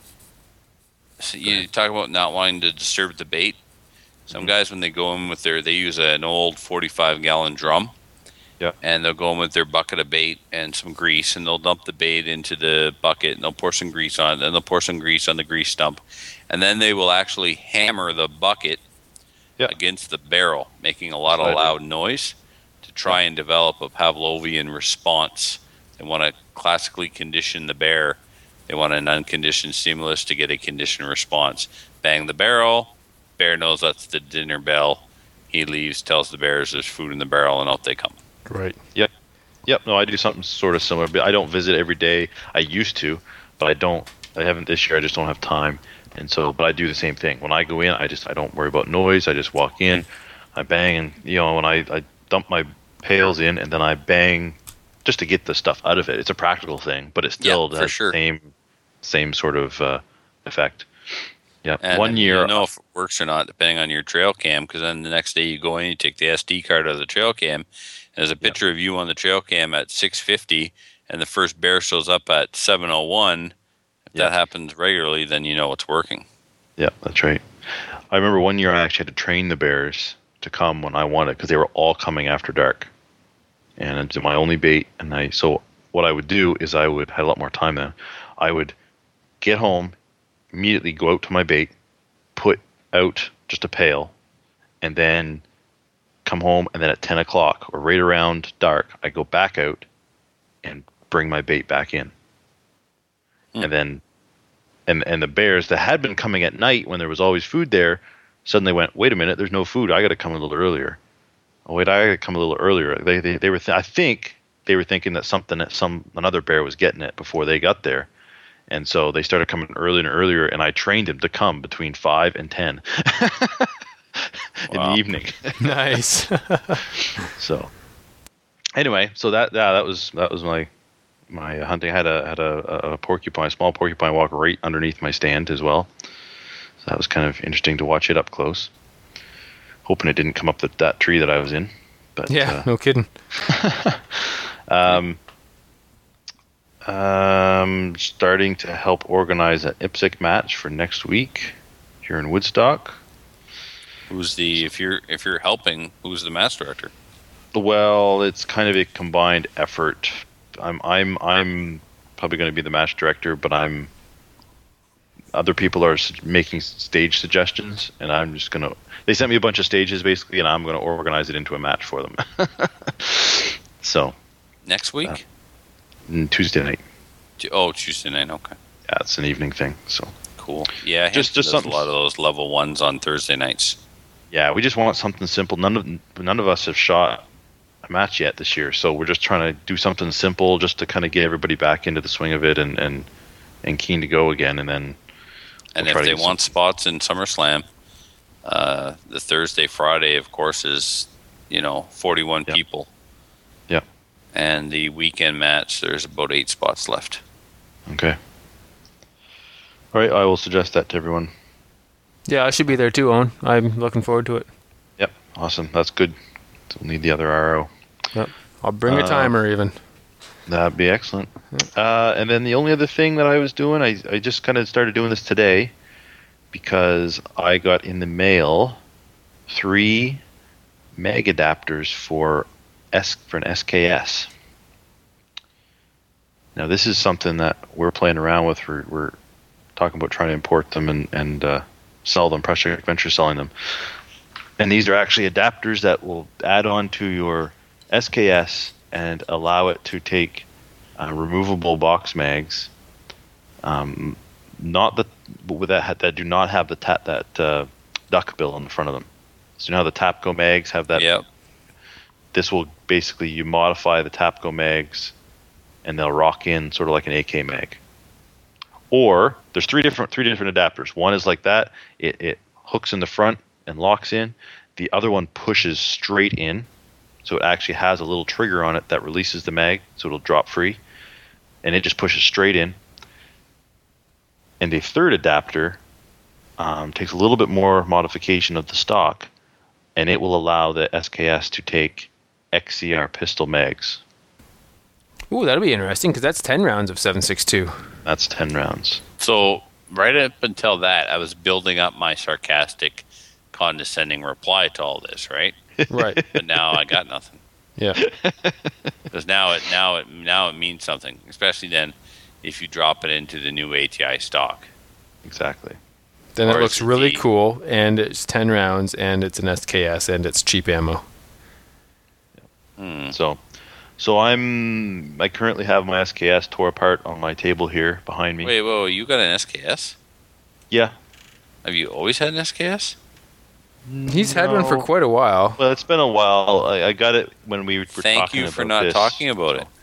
so you talk about not wanting to disturb the bait. Some Mm-hmm. guys, when they go in with their, they use an old forty-five gallon drum. Yeah. And they'll go in with their bucket of bait and some grease, and they'll dump the bait into the bucket, and they'll pour some grease on it, and they'll pour some grease on the grease stump, and then they will actually hammer the bucket Yeah. against the barrel, making a lot That's of what I do. loud noise to try and develop a Pavlovian response. They want to classically condition the bear. They want an unconditioned stimulus to get a conditioned response. Bang the barrel, bear knows that's the dinner bell. He leaves, tells the bears there's food in the barrel, and out they come. Right. Yep. Yep. No, I do something sort of similar, but I don't visit every day. I used to, but I don't. I haven't this year. I just don't have time, and so. But I do the same thing. When I go in, I just I don't worry about noise. I just walk in, I bang, and you know when I I dump my pails in, and then I bang, just to get the stuff out of it. It's a practical thing, but it still Yeah, for has sure. the same same sort of uh, effect. Yeah. And One year. you know if it works or not, depending on your trail cam, because then the next day you go in, you take the S D card out of the trail cam, and there's a picture of you on the trail cam at six fifty, and the first bear shows up at seven oh one. If Yeah. that happens regularly, then you know it's working. Yeah, that's right. I remember one year I actually had to train the bears to come when I wanted because they were all coming after dark, and it's my only bait. And I so what I would do is I would had a lot more time then. I would get home, immediately go out to my bait, put out just a pail, and then come home. And then at ten o'clock or right around dark, I go back out and bring my bait back in, Hmm. and then and and the bears that had been coming at night when there was always food there suddenly went, wait a minute, there's no food. I got to come a little earlier. Oh wait, I got to come a little earlier. They they they were th- I think they were thinking that something that some another bear was getting it before they got there, and so they started coming earlier and earlier. And I trained him to come between five and ten in Wow. the evening. Nice. So anyway, so that yeah, that was that was my my hunting. I had a had a, a porcupine, a small porcupine walk right underneath my stand as well. So that was kind of interesting to watch it up close. Hoping it didn't come up that that tree that I was in. But Yeah, uh, no kidding. um, um, starting to help organize an I P S C match for next week here in Woodstock. Who's the if you're if you're helping? Who's the match director? Well, it's kind of a combined effort. I'm I'm I'm probably going to be the match director, but I'm other people are su- making stage suggestions, and I'm just going to. They sent me a bunch of stages basically, and I'm going to organize it into a match for them. So Next week? Uh, mm, Tuesday night. Tu- oh, Tuesday night. Okay, Yeah, it's an evening thing. So cool. Yeah, Just- Hampton just does something- a lot of those level ones on Thursday nights. yeah, we just want something simple. None of none of us have shot a match yet this year, so we're just trying to do something simple just to kind of get everybody back into the swing of it and and, and keen to go again, and then. And We'll try if to they get want spots in SummerSlam, uh, the Thursday, Friday, of course, is you know forty-one Yeah. people. Yeah. And the weekend match, there's about eight spots left. Okay. All right, I will suggest that to everyone. Yeah, I should be there too, Owen. I'm looking forward to it. Yep, awesome. That's good. We'll need the other R O. Yep. I'll bring a Uh, timer even. That'd be excellent. Uh, and then the only other thing that I was doing, I, I just kind of started doing this today because I got in the mail three mag adapters for S for an S K S. Now this is something that we're playing around with. We're, we're talking about trying to import them and, and uh, sell them, Pressure Adventure selling them. And these are actually adapters that will add on to your S K S and allow it to take uh, removable box mags, um, not the with that that do not have the ta- that uh, duck bill on the front of them. So you know how the Tapco mags have that. Yep. This will basically you modify the Tapco mags, and they'll rock in sort of like an A K mag. Or there's three different three different adapters. One is like that; it, it hooks in the front and locks in. The other one pushes straight in. So it actually has a little trigger on it that releases the mag, so it'll drop free, and it just pushes straight in. And a third adapter um, takes a little bit more modification of the stock, and it will allow the S K S to take X C R pistol mags. Ooh, that'll be interesting because that's ten rounds of seven six two. That's ten rounds. So right up until that, I was building up my sarcastic, condescending reply to all this, right? Right. But now I got nothing. Yeah. Because now it now it now it means something, especially then if you drop it into the new A T I stock. Exactly. Then Or it looks is it really the- cool, and it's ten rounds, and it's an S K S, and it's cheap ammo. Hmm. So, so I'm I currently have my S K S tore apart on my table here behind me. Wait, whoa, you got an S K S? Yeah. Have you always had an S K S? He's had one for No. quite a while. Well, it's been a while. I, I got it when we were Thank talking you for about not this. talking about it.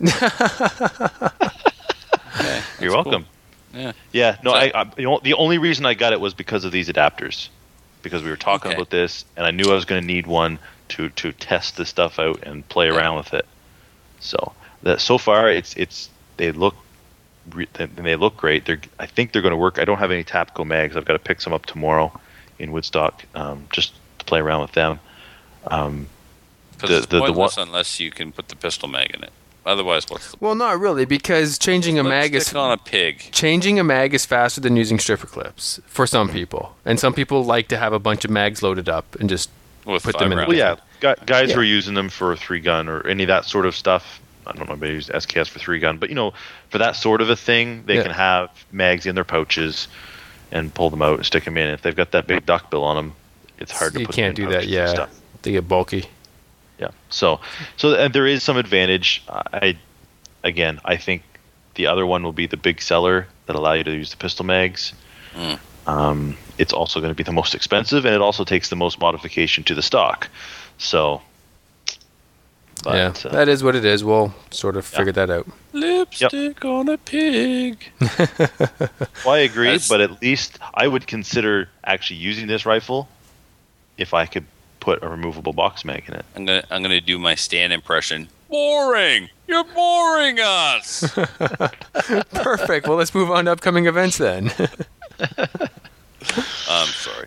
Okay, You're that's welcome. cool. Yeah. Yeah, no, So- I, I the o- the only reason I got it was because of these adapters, because we were talking Okay. about this, and I knew I was going to need one to to test this stuff out and play Yeah. around with it. So that so far, it's it's they look re- they, they look great. They're I think they're going to work. I don't have any Tapco mags. I've got to pick some up tomorrow in Woodstock, um, just to play around with them. Um, Because The- it's the- the pointless one- unless you can put the pistol mag in it. Otherwise, what's the Well, not really, because changing a mag is lipstick on a pig? changing a mag is faster than using stripper clips for some people, and some people like to have a bunch of mags loaded up and just With put five them in the rounds. well, yeah, gu- guys Yeah. who are using them for a three gun or any of that sort of stuff. I don't know, maybe use S K S for three gun, but you know, for that sort of a thing, they Yeah. can have mags in their pouches and pull them out and stick them in. If they've got that big duck bill on them, it's hard to you put can't them do in that. pouches and Yeah, stuff. they get bulky. Yeah. So, so and there is some advantage. I, again, I think the other one will be the big seller. that allow you to use the pistol mags. Mm. Um, it's also going to be the most expensive, and it also takes the most modification to the stock. So, but, yeah, uh, that is what it is. We'll sort of yeah. figure that out. Lipstick on a pig. well, I agree, That's- but at least I would consider actually using this rifle if I could put a removable box mag in it. I'm gonna I'm gonna do my Stan impression. Boring. You're boring us. Perfect. Well, let's move on to upcoming events then. I'm sorry.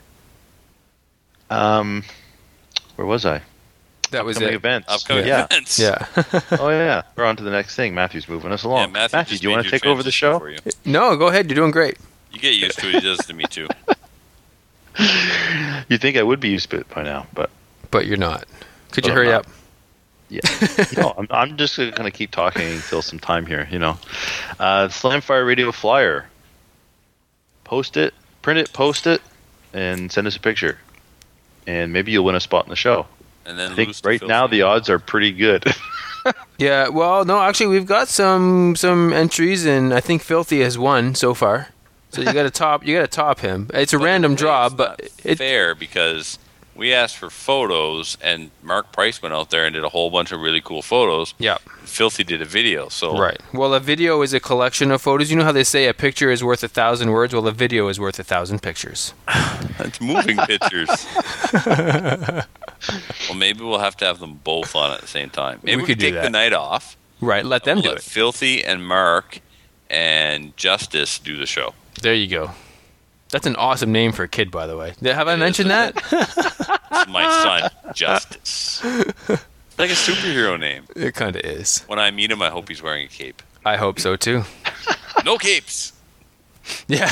Um, where was I? That was Upcoming it. events. Upcoming yeah. events. Yeah. Oh yeah, we're on to the next thing. Matthew's moving us Yeah, along. Matthew, Matthew just do you made want to your take over the transition show? for you. No, go ahead. You're doing great. You get used to it. He does to me too. You'd think I would be used to it by now, but But you're not. Could But you I'm hurry not. up? yeah. no, I'm, I'm just going to keep talking until some time here, you know. Uh, Slamfire Radio Flyer. Post it, print it, post it, and send us a picture. And maybe you'll win a spot in the show. And then I think lose to right Phil now Finn. the odds are pretty good. Yeah. Well, no, actually, we've got some some entries, and I think Filthy has won so far. So you got to top. You got to top him. It's a But random in a way, draw, it's but not it. fair because we asked for photos, and Mark Price went out there and did a whole bunch of really cool photos. Yeah. Filthy did a video, so Right. Well, a video is a collection of photos. You know how they say a picture is worth a thousand words? Well, a video is worth a thousand pictures. it's moving pictures. Well, maybe we'll have to have them both on at the same time. Maybe We we, could could do take the that. night off. Right. Let them We'll do let it. Filthy and Mark and Justice do the show. There you go. That's an awesome name for a kid, by the way. Have I It is, mentioned isn't that? It's my son, Justice. It's like a superhero name. It kind of is. When I meet him, I hope he's wearing a cape. I hope so too. No capes. Yeah.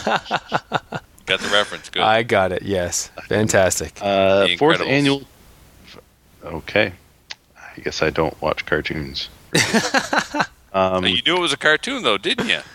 Got the reference. Good. I got it. Yes. Fantastic. Uh, The fourth Incredibles. annual. Okay. I guess I don't watch cartoons. um, you knew it was a cartoon, though, didn't you?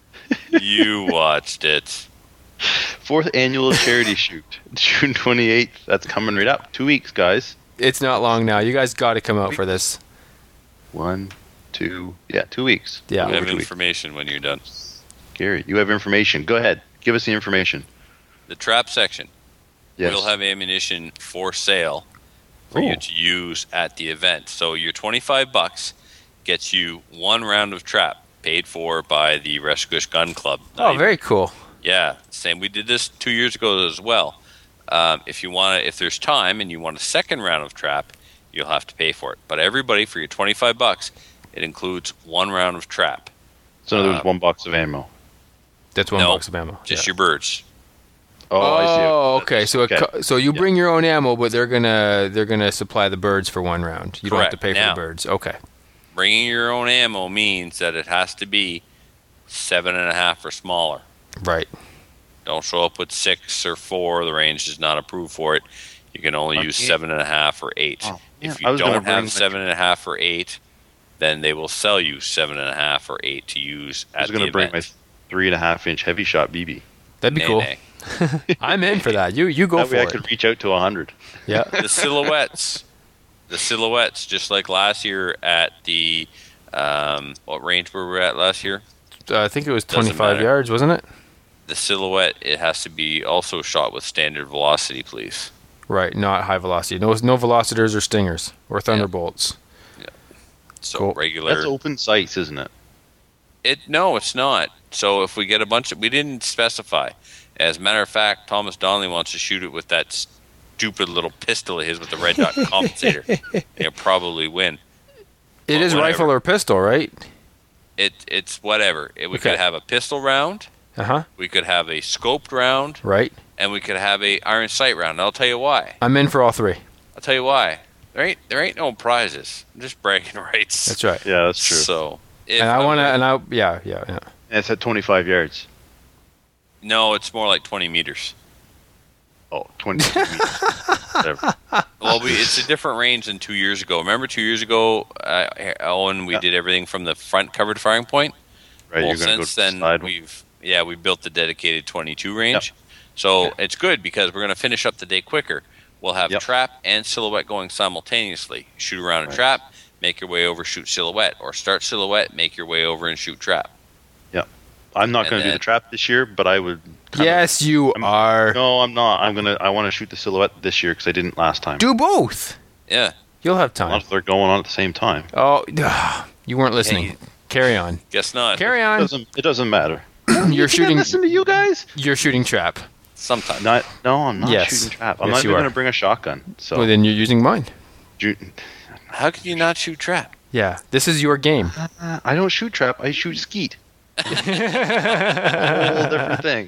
You watched it. fourth annual charity shoot, June twenty-eighth. That's coming right up. Two weeks, guys. It's not long now. You guys got to come out for this. One, two, yeah, two weeks. Yeah. We Over have two weeks. information when you're done. Gary, you have information. Go ahead. Give us the information. The trap section. Yes. We'll have ammunition for sale for you Ooh. to use at the event. So your twenty-five bucks gets you one round of trap paid for by the Rescush Gun Club. Not Oh, even- very cool. Yeah, same. We did this two years ago as well. Um, if you want to, if there's time and you want a second round of trap, you'll have to pay for it. But everybody, for your twenty-five bucks, it includes one round of trap. So there was uh, one box of ammo. That's one No, box of ammo. Just Yeah. your birds. Oh, I see. Oh, okay. So it Okay. co- so you Yeah. bring your own ammo, but they're gonna they're gonna supply the birds for one round. You don't have to Correct. pay for Now- the birds. Okay. Bringing your own ammo means that it has to be seven and a half or smaller. Right. Don't show up with six or four. The range does not approve for it. You can only use Okay. seven and a half or eight. Oh, if yeah, I you was gonna don't bring have my- seven and a half or eight, then they will sell you seven and a half or eight to use I at was going the to bring my event. three and a half inch heavy shot B B. That'd be Nay, cool. nay. I'm in for that. You you go That for way I it. could reach out to a hundred. Yeah. The silhouettes, the silhouettes, just like last year at the um, what range were we at last year? Uh, I think it was Doesn't twenty-five matter. yards, wasn't it? The silhouette, it has to be also shot with standard velocity, please. Right. Not high velocity. No no velocitors or stingers or thunderbolts. So Cool. regular. That's open sights, isn't it? It no, it's not. So if we get a bunch of, we didn't specify. As a matter of fact, Thomas Donnelly wants to shoot it with that stupid little pistol of his with the red dot compensator. He'll probably win. It Well, is whatever. rifle or pistol, right? It it's whatever. It, we Okay. could have a pistol round. Uh huh. We could have a scoped round, Right. and we could have a iron sight round. And I'll tell you why. I'm in for all three. I'll tell you why. There ain't there ain't no prizes. I'm just bragging rights. That's right. Yeah, that's true. So if And I want to. would- And I yeah yeah yeah. And it's at twenty-five yards. no, it's more like twenty meters. Oh, twenty meters. Whatever. Well, we, it's a different range than two years ago. Remember, two years ago, uh, Owen, we Yeah. did everything from the front covered firing point. Right, well, you're going to go since to the then, side. we've yeah, we built the dedicated twenty-two range. So it's good because we're going to finish up the day quicker. We'll have Yep. trap and silhouette going simultaneously. Shoot around a Right. trap, make your way over, shoot silhouette, or start silhouette, make your way over and shoot trap. I'm not And going to do then- the trap this year, but I would. kinda- Yes, you I'm- are. No, I'm not. I'm gonna. I want to shoot the silhouette this year because I didn't last time. Do both. Yeah. You'll have Not time. if they're going on at the same time. Oh, you weren't listening. Hey. Carry on. Guess not. Carry It on. doesn't. It doesn't matter. You're shooting. Listen to you guys. You're shooting trap. Sometimes. Not. No, I'm not Yes. shooting trap. I'm Yes, not you even are. going to bring a shotgun. So. Well, then you're using mine. Ju- How can you not shoot trap? Yeah, this is your game. Uh, I don't shoot trap. I shoot skeet. A whole different thing.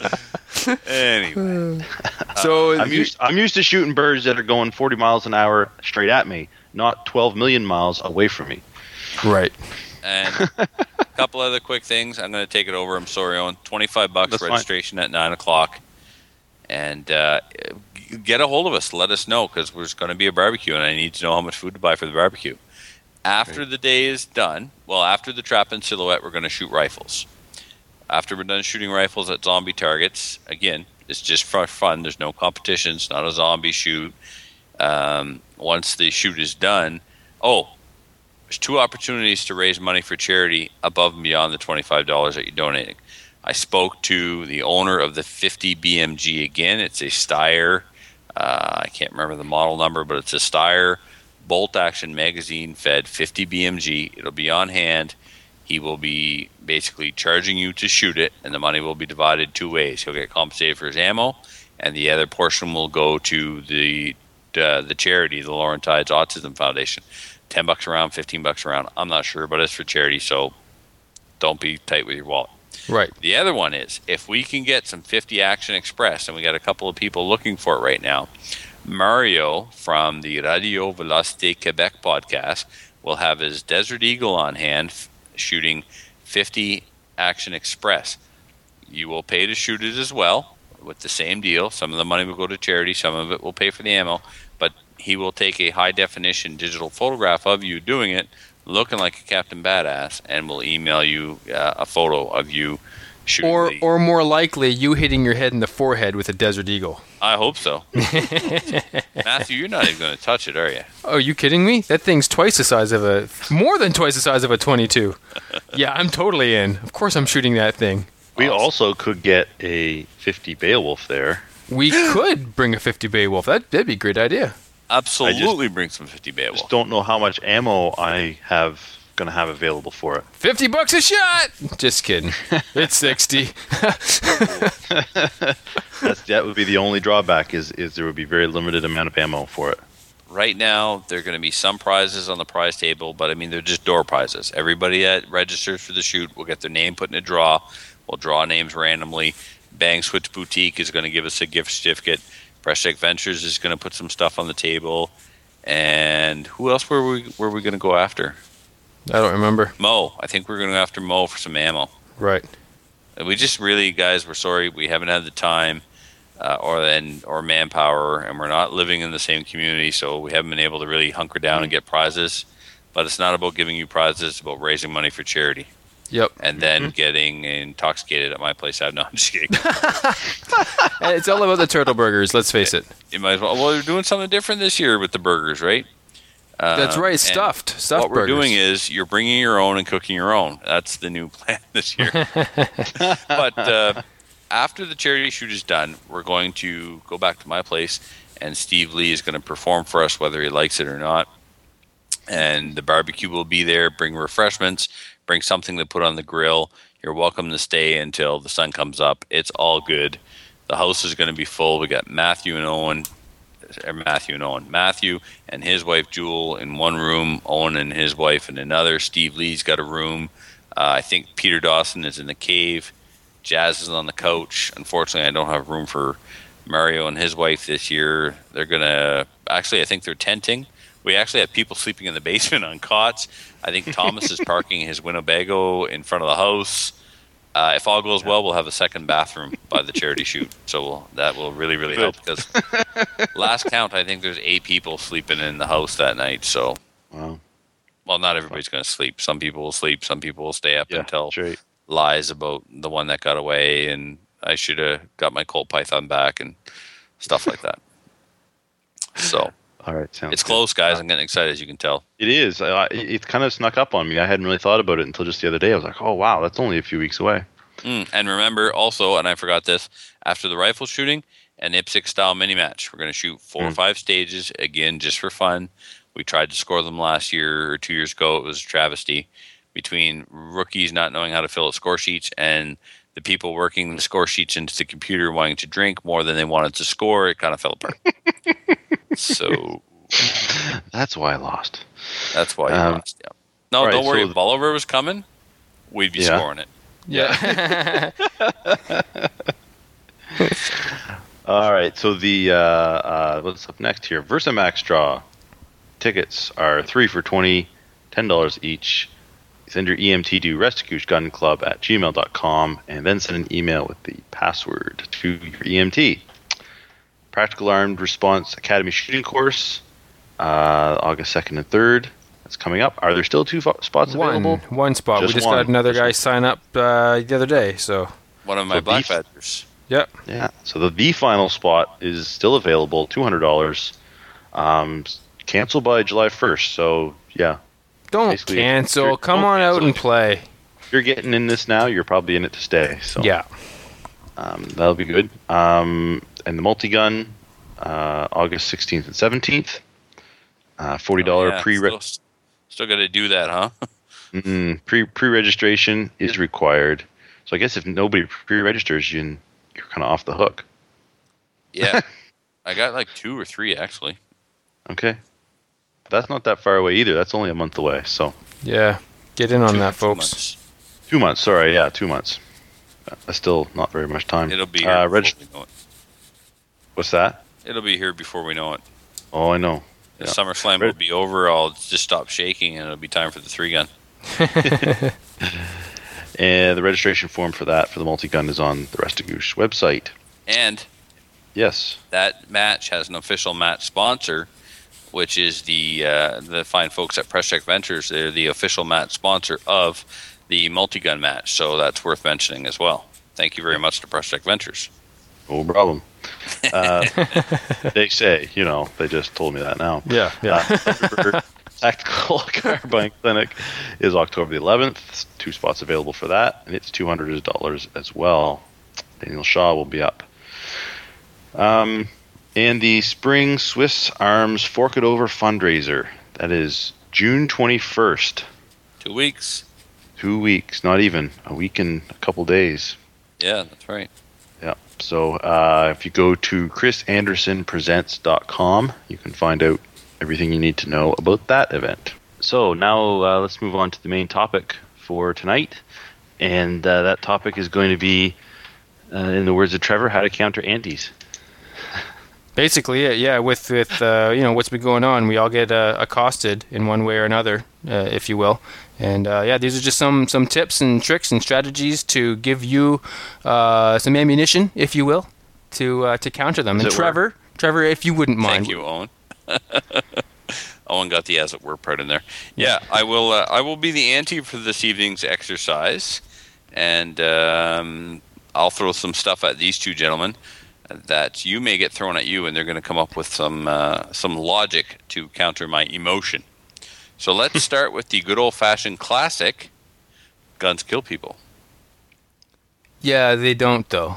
Anyway. So I'm you- used. I'm used to shooting birds that are going forty miles an hour straight at me, not twelve million miles away from me. right. And a couple other quick things. I'm going to take it over. I'm sorry, Owen. twenty-five bucks That's fine. registration at nine o'clock. And uh, g- get a hold of us. Let us know because there's going to be a barbecue and I need to know how much food to buy for the barbecue. After the day is done, well, after the trap and silhouette, we're going to shoot rifles. After we're done shooting rifles at zombie targets, again, it's just for fun. There's no competition. It's not a zombie shoot. Um, once the shoot is done, oh, there's two opportunities to raise money for charity above and beyond the twenty-five dollars that you're donating. I spoke to the owner of the fifty B M G again. It's a Steyr. Uh, I can't remember the model number, but it's a Steyr bolt action magazine fed fifty B M G. It'll be on hand. He will be basically charging you to shoot it, and the money will be divided two ways. He'll get compensated for his ammo, and the other portion will go to the uh, the charity, the Laurentides Autism Foundation. Ten bucks around, fifteen bucks around. I'm not sure, but it's for charity, so don't be tight with your wallet. Right. The other one is if we can get some fifty Action Express, and we got a couple of people looking for it right now. Mario from the Radio Velocité Quebec podcast will have his Desert Eagle on hand f- shooting fifty Action Express. You will pay to shoot it as well with the same deal. Some of the money will go to charity, some of it will pay for the ammo, but he will take a high definition digital photograph of you doing it, looking like a Captain Badass, and will email you uh, a photo of you shooting Or, the- or more likely, you hitting your head in the forehead with a Desert Eagle. I hope so. Matthew, you're not even going to touch it, are you? Oh, you kidding me? That thing's twice the size of a, more than twice the size of a twenty-two. Yeah, I'm totally in. Of course I'm shooting that thing. We Awesome. also could get a fifty Beowulf there. We could bring a fifty Beowulf. That, that'd be a great idea. Absolutely bring some fifty Beowulf. Just don't know how much ammo I have going to have available for it. fifty bucks a shot! Just kidding. It's sixty. That's, that would be the only drawback is is there would be very limited amount of ammo for it. Right now, there are going to be some prizes on the prize table, but I mean, they're just door prizes. Everybody that registers for the shoot will get their name put in a draw. We'll draw names randomly. Bang Switch Boutique is going to give us a gift certificate. Breastsec Ventures is going to put some stuff on the table. And who else were we were we going to go after? I don't remember. Mo. I think we're going to go after Mo for some ammo. Right. We just really, guys, we're sorry we haven't had the time uh, or then or manpower, and we're not living in the same community, so we haven't been able to really hunker down and get prizes. But it's not about giving you prizes; it's about raising money for charity, Yep. and then getting intoxicated at my place. I'm not just kidding. And it's all about the turtle burgers, let's face it. You might as well. Well, they're doing something different this year with the burgers, right? Uh, That's right, and stuffed. Stuffed What we're burgers. doing is you're bringing your own and cooking your own. That's the new plan this year. But uh, after the charity shoot is done, we're going to go back to my place, and Steve Lee is going to perform for us whether he likes it or not. And the barbecue will be there. Bring refreshments. Bring something to put on the grill. You're welcome to stay until the sun comes up. It's all good. The house is going to be full. We got Matthew and Owen. Or Matthew and Owen. Matthew and his wife Jewel in one room. Owen and his wife in another. Steve Lee's got a room. Uh, I think Peter Dawson is in the cave. Jazz is on the couch. Unfortunately, I don't have room for Mario and his wife this year. They're gonna actually. I think they're tenting. We actually have people sleeping in the basement on cots. I think Thomas is parking his Winnebago in front of the house. Uh, if all goes well, we'll have a second bathroom by the charity shoot. So we'll, that will really, really help. Because last count, I think there's eight people sleeping in the house that night. So, Wow. well, not everybody's going to sleep. Some people will sleep. Some people will stay up Yeah, and tell that's right. lies about the one that got away. And I should have got my Colt Python back and stuff like that. So All right, sounds it's good. close, guys. I'm getting excited, as you can tell. It is. I, it, it kind of snuck up on me. I hadn't really thought about it until just the other day. I was like, oh, wow, that's only a few weeks away. Mm, and remember also, and I forgot this, after the rifle shooting, an I P S C style mini match. We're going to shoot four mm. or five stages, again, just for fun. We tried to score them last year or two years ago. It was a travesty between rookies not knowing how to fill out score sheets and the people working the score sheets into the computer wanting to drink more than they wanted to score. It kind of fell apart. So that's why I lost. That's why you um, lost, yeah. No, right, don't worry. So if Bolivar was coming, we'd be yeah. scoring it. Yeah. All right. So the uh, uh, what's up next here? VersaMax draw tickets are three for twenty, ten dollars each. Send your E M T to rescue gun club at gmail dot com and then send an email with the password to your E M T. Practical Armed Response Academy shooting course, uh, August second and third. That's coming up. Are there still two fo- spots one, available? One spot. Just we just one. got another guy sign up uh, the other day. So one of my so black badgers. Yep. Yeah. So the the final spot is still available, two hundred dollars. Um, cancel by July first. So yeah. Don't Basically, cancel. Come don't on cancel. out and play. If you're getting in this now, you're probably in it to stay. So yeah. Um, that'll be good. Um, and the multi-gun, uh, August sixteenth and seventeenth. Uh, forty dollars oh, yeah. pre Still, still got to do that, huh? mm-hmm. Pre pre-registration is required. So I guess if nobody pre-registers, you, you're kind of off the hook. Yeah. I got like two or three, actually. Okay. That's not that far away either. That's only a month away. So yeah. Get in on two, that, two folks. Months. Two months. Sorry. Yeah, two months. That's still not very much time. It'll be here uh, before reg- we know it. What's that? It'll be here before we know it. Oh, I know. The yeah. SummerSlam Reg- will be over. I'll just stop shaking, and it'll be time for the three gun. And the registration form for that for the multi-gun is on the Restigouche website. And yes, that match has an official match sponsor, which is the uh, the fine folks at Press Check Ventures. They're the official match sponsor of the multi-gun match, so that's worth mentioning as well. Thank you very much to Press Check Ventures. No problem. Uh, they say, you know, they just told me that now. Yeah, yeah. Uh, Tactical Carbine Clinic is October the eleventh. Two spots available for that, and it's two hundred dollars as well. Daniel Shaw will be up. Um, and the Spring Swiss Arms Fork It Over fundraiser. That is June twenty-first. Two weeks. Two weeks, not even. A week and a couple days. Yeah, that's right. Yeah. So uh, if you go to chris anderson presents dot com, you can find out everything you need to know about that event. So now uh, let's move on to the main topic for tonight. And uh, that topic is going to be, uh, in the words of Trevor, how to counter antis. Basically, yeah, yeah. With with uh, you know what's been going on, we all get uh, accosted in one way or another, uh, if you will. And uh, yeah, these are just some some tips and tricks and strategies to give you uh, some ammunition, if you will, to uh, to counter them. As and Trevor, were. Trevor, if you wouldn't mind. Thank you, Owen. Owen got the as it were part in there. Yeah, I will. Uh, I will be the ante for this evening's exercise, and um, I'll throw some stuff at these two gentlemen that you may get thrown at you, and they're going to come up with some uh, some logic to counter my emotion. So let's start with the good old-fashioned classic: guns kill people. Yeah, they don't though.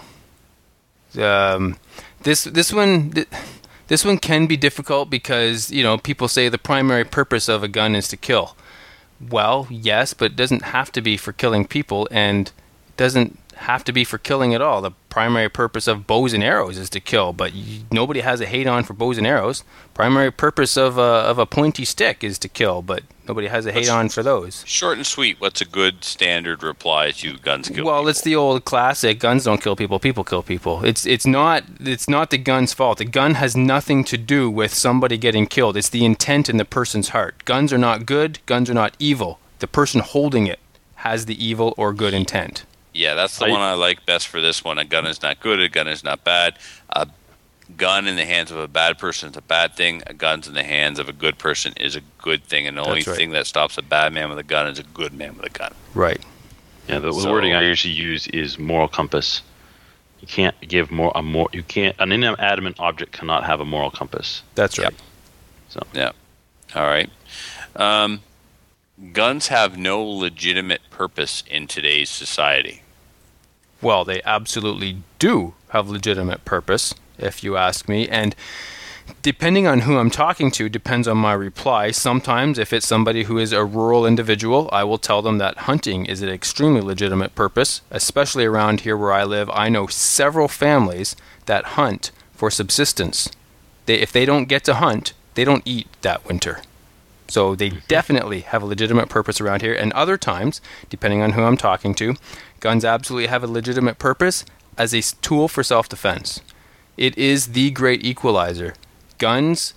Um, this this one this one can be difficult because you know people say the primary purpose of a gun is to kill. Well, yes, but it doesn't have to be for killing people, and it doesn't have to be for killing at all. The primary purpose of bows and arrows is to kill, but you, nobody has a hate on for bows and arrows. Primary purpose of a, of a pointy stick is to kill, but nobody has a hate on for those. Short and sweet, what's a good standard reply to guns kill well, people? It's the old classic, guns don't kill people, people kill people. It's it's not it's not the gun's fault. The gun has nothing to do with somebody getting killed. It's the intent in the person's heart. Guns are not good, guns are not evil. The person holding it has the evil or good intent. Yeah, that's the I, one I like best for this one. A gun is not good, a gun is not bad. A gun in the hands of a bad person is a bad thing. A gun in the hands of a good person is a good thing. And the only right. thing that stops a bad man with a gun is a good man with a gun. Right. Yeah, the, so, the wording I usually use is moral compass. You can't give more a more you can't an inanimate object cannot have a moral compass. That's right. Yep. So yeah. All right. Um, guns have no legitimate purpose in today's society. Well, they absolutely do have legitimate purpose, if you ask me. And depending on who I'm talking to, depends on my reply. Sometimes, if it's somebody who is a rural individual, I will tell them that hunting is an extremely legitimate purpose, especially around here where I live. I know several families that hunt for subsistence. They, if they don't get to hunt, they don't eat that winter. So they definitely have a legitimate purpose around here. And other times, depending on who I'm talking to, guns absolutely have a legitimate purpose as a tool for self-defense. It is the great equalizer. Guns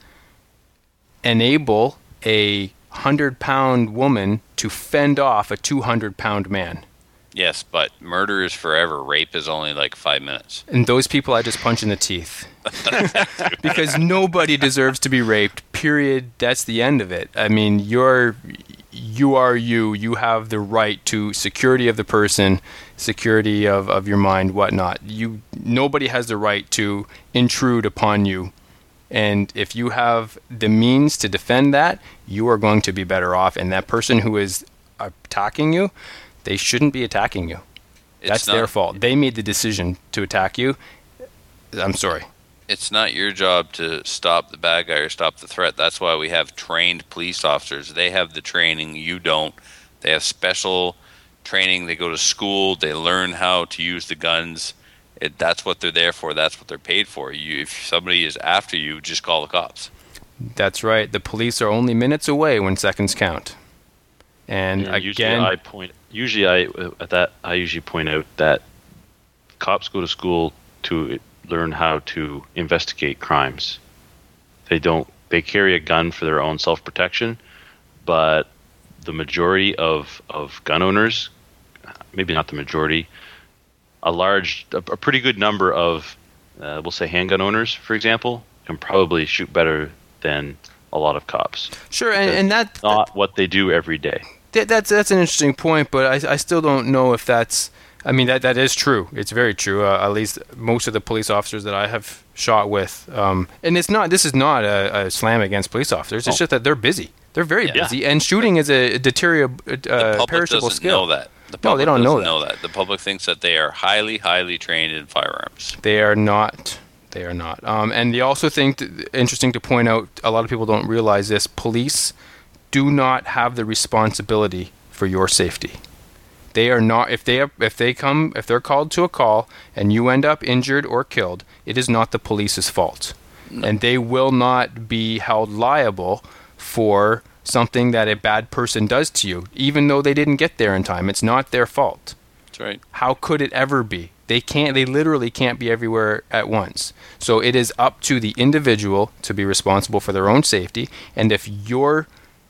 enable a hundred-pound woman to fend off a two hundred pound man. Yes, but murder is forever. Rape is only like five minutes. And those people I just punch in the teeth. Because nobody deserves to be raped, period. That's the end of it. I mean, you're, you are you. You have the right to security of the person, security of, of your mind, whatnot. You, nobody has the right to intrude upon you. And if you have the means to defend that, you are going to be better off. And that person who is attacking you, they shouldn't be attacking you. It's That's not, their fault. They made the decision to attack you. I'm sorry. It's not your job to stop the bad guy or stop the threat. That's why we have trained police officers. They have the training. You don't. They have special training. They go to school. They learn how to use the guns. It, that's what they're there for. That's what they're paid for. You, if somebody is after you, just call the cops. That's right. The police are only minutes away when seconds count. And Yeah, usually again, I point. Usually, I at that I usually point out that cops go to school to learn how to investigate crimes. They don't. They carry a gun for their own self-protection, but the majority of of gun owners, maybe not the majority, a large, a, a pretty good number of, uh, we'll say handgun owners, for example, can probably shoot better than a lot of cops. sure, and, and that, Not what they do every day. that that's that's an interesting point, but I, I still don't know if that's. I mean, that that is true. It's very true. Uh, at least most of the police officers that I have shot with, um, and it's not. This is not a, a slam against police officers. It's Oh. just that they're busy. They're very Yeah. busy, and shooting is a deteriorable, The uh, public perishable doesn't skill. know that. The No, they public don't know doesn't that. know that. The public thinks that they are highly, highly trained in firearms. They are not. They are not. Um, and they also think, that, interesting to point out, a lot of people don't realize this, police do not have the responsibility for your safety. They are not, if they have, if they come, if they're called to a call and you end up injured or killed, it is not the police's fault. No. And they will not be held liable for something that a bad person does to you, even though they didn't get there in time. It's not their fault. That's right. How could it ever be? They can't, they literally can't be everywhere at once. So it is up to the individual to be responsible for their own safety. And if your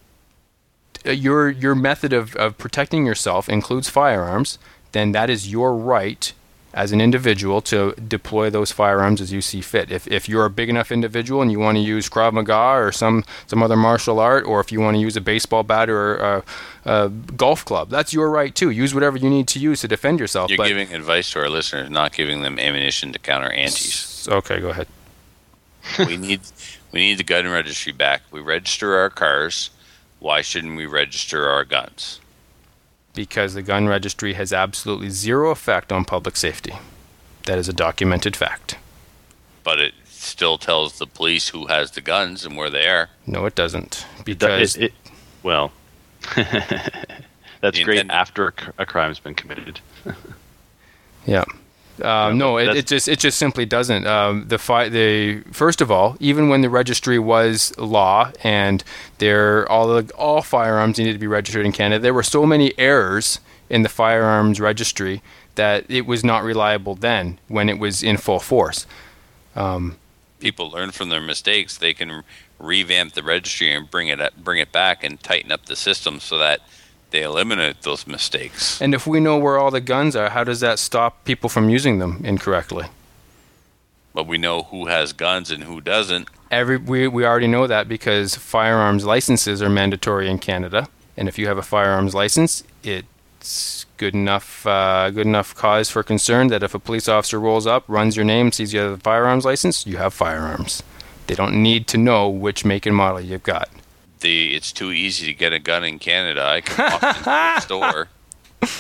your your method of, of protecting yourself includes firearms, then that is your right as an individual to deploy those firearms as you see fit. If if you're a big enough individual and you want to use Krav Maga or some, some other martial art, or if you want to use a baseball bat or a, a golf club, that's your right too. Use whatever you need to use to defend yourself. You're but, giving advice to our listeners, not giving them ammunition to counter antis. Okay, go ahead. we need we need the gun registry back. We register our cars. Why shouldn't we register our guns? Because the gun registry has absolutely zero effect on public safety. That is a documented fact. But it still tells the police who has the guns and where they are. No, it doesn't. It, Because it, it, well, that's The great intent- after a, cr- a crime's been committed. yeah. Um, no, it, it just it just simply doesn't. Um, the fi- the first of all, even when the registry was law and there all the, all firearms needed to be registered in Canada, there were so many errors in the firearms registry that it was not reliable then when it was in full force. Um, People learn from their mistakes. They can revamp the registry and bring it up, bring it back and tighten up the system so that they eliminate those mistakes. And if we know where all the guns are, how does that stop people from using them incorrectly? But we know who has guns and who doesn't. Every we, we already know that because firearms licenses are mandatory in Canada, and if you have a firearms license, it's good enough uh, good enough cause for concern that if a police officer rolls up, runs your name, sees you have a firearms license, you have firearms. They don't need to know which make and model you've got. The it's too easy to get a gun in Canada. I can walk into a store.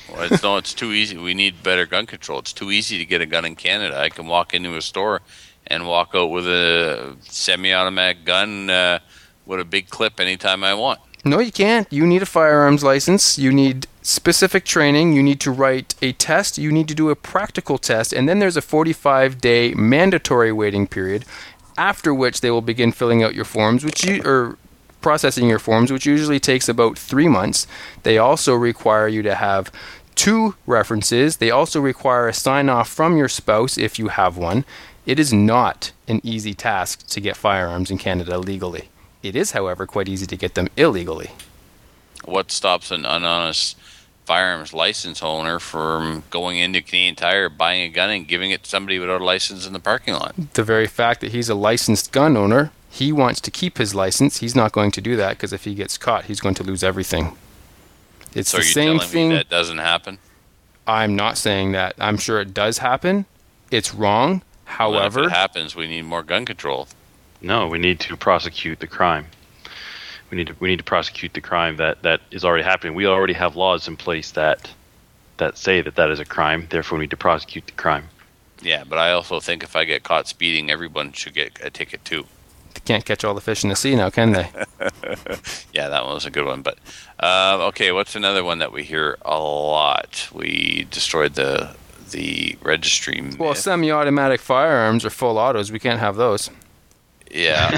Well, it's, no, it's too easy. We need better gun control. It's too easy to get a gun in Canada. I can walk into a store and walk out with a semi-automatic gun uh, with a big clip anytime I want. No, you can't. You need a firearms license. You need specific training. You need to write a test. You need to do a practical test. And then there's a forty-five day mandatory waiting period, after which they will begin filling out your forms, which you, or processing your forms, which usually takes about three months. They also require you to have two references. They also require a sign-off from your spouse if you have one. It is not an easy task to get firearms in Canada legally. It is, however, quite easy to get them illegally. What stops an unhonest firearms license owner from going into Canadian Tire, buying a gun, and giving it to somebody without a license in the parking lot? The very fact that he's a licensed gun owner, he wants to keep his license. He's not going to do that because if he gets caught, he's going to lose everything. It's so the are you same telling thing. me that doesn't happen? I'm not saying that. I'm sure it does happen. It's wrong. However, well, if it happens, we need more gun control. No, we need to prosecute the crime. We need to we need to prosecute the crime that, that is already happening. We already have laws in place that that say that that is a crime. Therefore, we need to prosecute the crime. Yeah, but I also think if I get caught speeding, everyone should get a ticket too. They can't catch all the fish in the sea now, can they? Yeah, that one was a good one. But uh, okay, what's another one that we hear a lot? We destroyed the the registry myth. Well, semi-automatic firearms or full autos, we can't have those. Yeah.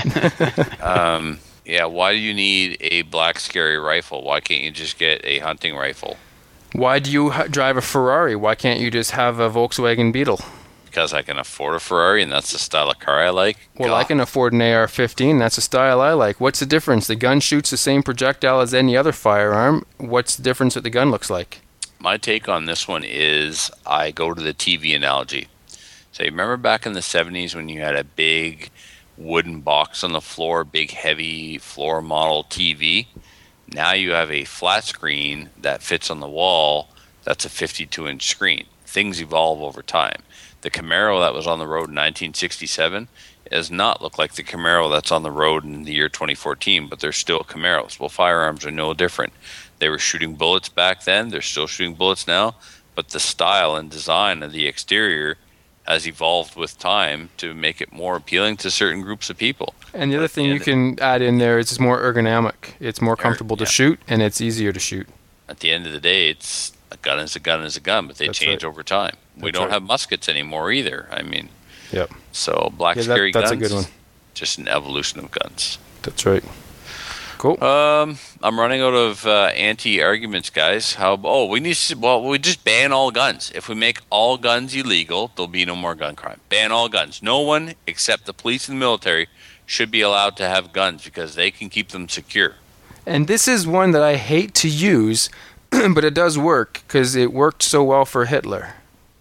um, yeah, why do you need a black scary rifle? Why can't you just get a hunting rifle? Why do you ha- drive a Ferrari? Why can't you just have a Volkswagen Beetle? Because I can afford a Ferrari, and that's the style of car I like. Well, God. I can afford an A R fifteen. That's a style I like. What's the difference? The gun shoots the same projectile as any other firearm. What's the difference that the gun looks like? My take on this one is I go to the T V analogy. So you remember back in the seventies when you had a big wooden box on the floor, big heavy floor model T V? Now you have a flat screen that fits on the wall. That's a fifty-two inch screen. Things evolve over time. The Camaro that was on the road in nineteen sixty-seven does not look like the Camaro that's on the road in the year twenty fourteen, but they're still Camaros. Well, firearms are no different. They were shooting bullets back then. They're still shooting bullets now, but the style and design of the exterior has evolved with time to make it more appealing to certain groups of people. And the other thing you can add in there is it's more ergonomic. It's more comfortable to yeah. shoot, and it's easier to shoot. At the end of the day, it's a gun is a gun is a gun, but they That's change right. over time. We That's don't right. have muskets anymore either. I mean, Yep. so black Yeah, that- scary that's a guns, good one. just an evolution of guns. That's right. Cool. Um, I'm running out of uh, anti-arguments, guys. How? Oh, we need to. Well, we just ban all guns. If we make all guns illegal, there'll be no more gun crime. Ban all guns. No one except the police and the military should be allowed to have guns because they can keep them secure. And this is one that I hate to use, but it does work because it worked so well for Hitler.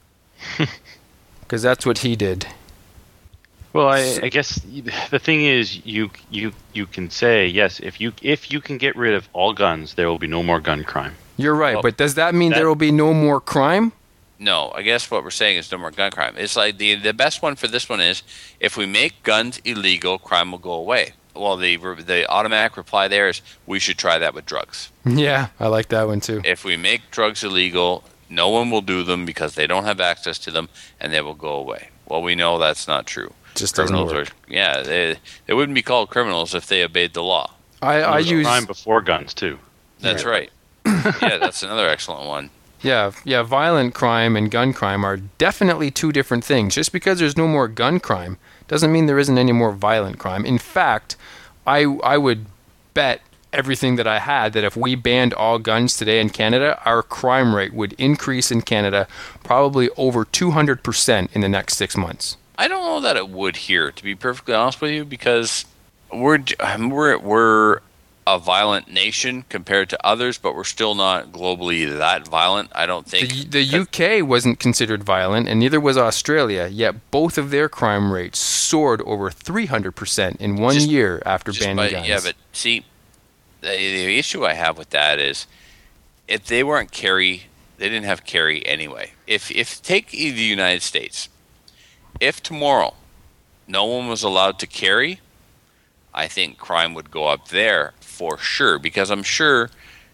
Because that's what he did. Well, I, I guess the thing is, you you you can say yes if you if you can get rid of all guns, there will be no more gun crime. You're right, Well, but does that mean that- there will be no more crime? No, I guess what we're saying is no more gun crime. It's like the the best one for this one is if we make guns illegal, crime will go away. Well, the the automatic reply there is we should try that with drugs. Yeah, I like that one too. If we make drugs illegal, no one will do them because they don't have access to them, and they will go away. Well, we know that's not true. Just doesn't Criminals work. are yeah, they they wouldn't be called criminals if they obeyed the law. I, I There's a use crime before guns too. That's right. Yeah, that's another excellent one. yeah yeah violent crime and gun crime are definitely two different things. Just because there's no more gun crime doesn't mean there isn't any more violent crime. In fact, I I would bet everything that I had that if we banned all guns today in Canada, our crime rate would increase in Canada probably over two hundred percent in the next six months. I don't know that it would here, to be perfectly honest with you, because we're we're we're a violent nation compared to others, but we're still not globally that violent. I don't think The, the U K wasn't considered violent, and neither was Australia, yet both of their crime rates soared over three hundred percent in one Just- year after just banning by- guns. Yeah, but see, the, the issue I have with that is if they weren't carry, they didn't have carry anyway. If if take the United States, if tomorrow no one was allowed to carry, I think crime would go up there for sure, because I'm sure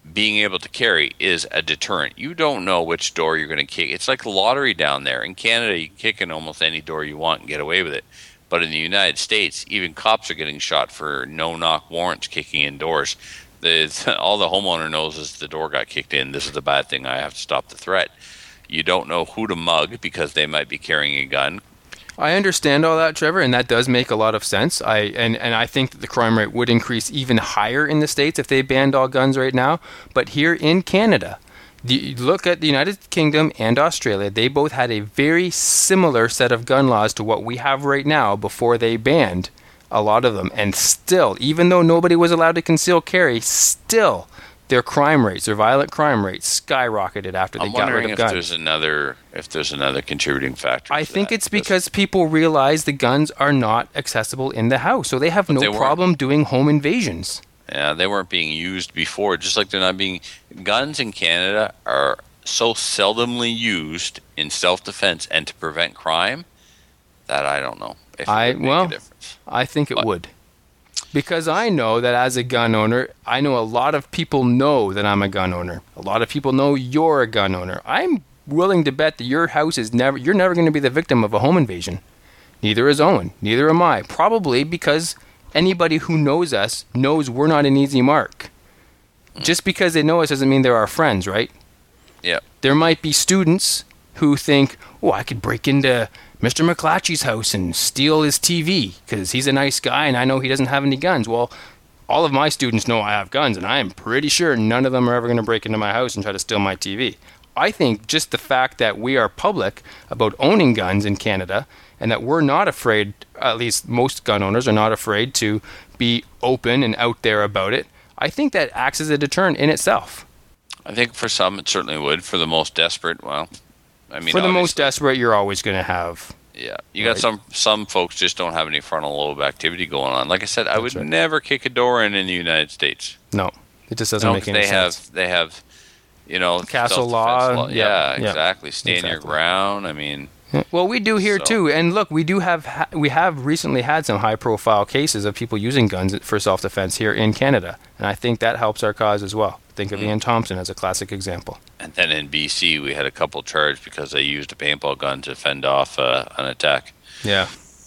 being able to carry is a deterrent. You don't know which door you're going to kick. It's like the lottery down there. In Canada, you can kick in almost any door you want and get away with it. But in the United States, even cops are getting shot for no-knock warrants kicking in doors. The, all the homeowner knows is the door got kicked in. This is the bad thing. I have to stop the threat. You don't know who to mug because they might be carrying a gun. I understand all that, Trevor, and that does make a lot of sense. I and, and I think that the crime rate would increase even higher in the States if they banned all guns right now. But here in Canada, the, look at the United Kingdom and Australia. They both had a very similar set of gun laws to what we have right now before they banned a lot of them. And still, even though nobody was allowed to conceal carry, still their crime rates, their violent crime rates, skyrocketed after they I'm got rid wondering of if guns. there's another if there's another contributing factor. I to think that. it's because people realize the guns are not accessible in the house, so they have But no they weren't. problem doing home invasions. Yeah, they weren't being used before, just like they're not being. Guns in Canada are so seldomly used in self-defense and to prevent crime that I don't know if it I would make well, a difference. I think it But- would. Because I know that as a gun owner, I know a lot of people know that I'm a gun owner. A lot of people know you're a gun owner. I'm willing to bet that your house is never, you're never going to be the victim of a home invasion. Neither is Owen. Neither am I. Probably because anybody who knows us knows we're not an easy mark. Just because they know us doesn't mean they're our friends, right? Yeah. There might be students who think, oh, I could break into Mister McClatchy's house and steal his T V because he's a nice guy and I know he doesn't have any guns. Well, all of my students know I have guns and I am pretty sure none of them are ever going to break into my house and try to steal my T V. I think just the fact that we are public about owning guns in Canada and that we're not afraid, at least most gun owners are not afraid to be open and out there about it, I think that acts as a deterrent in itself. I think for some it certainly would. For the most desperate, well, I mean, For the most obviously- desperate, you're always going to have. Yeah, you got Right. some some folks just don't have any frontal lobe activity going on. Like I said, I That's would right. never kick a door in in the United States. No, it just doesn't No, make 'cause any they sense. have they have, you know, Castle self-defense law, Yeah, yeah, yeah, exactly. Stand your exactly. ground. I mean, Well, we do here So- too, and look, we do have ha- we have recently had some high-profile cases of people using guns for self-defense here in Canada, and I think that helps our cause as well. Think of Mm. Ian Thompson as a classic example. and then in B C we had a couple charged because they used a paintball gun to fend off uh, an attack. Yeah.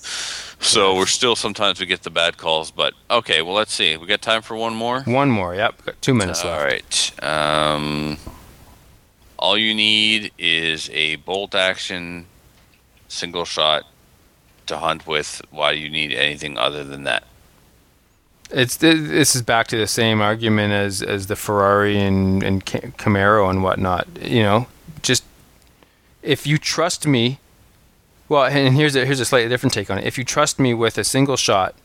So we're still sometimes we get the bad calls, but okay. Well, let's see. We got time for one more. One more. Yep. Got two minutes All left. right. Um, all you need is a bolt action single shot to hunt with. Why do you need anything other than that? It's th- this is back to the same argument as as the Ferrari and and Ca- Camaro and whatnot. You know, just if you trust me. Well, and here's a here's a slightly different take on it. If you trust me with a single shot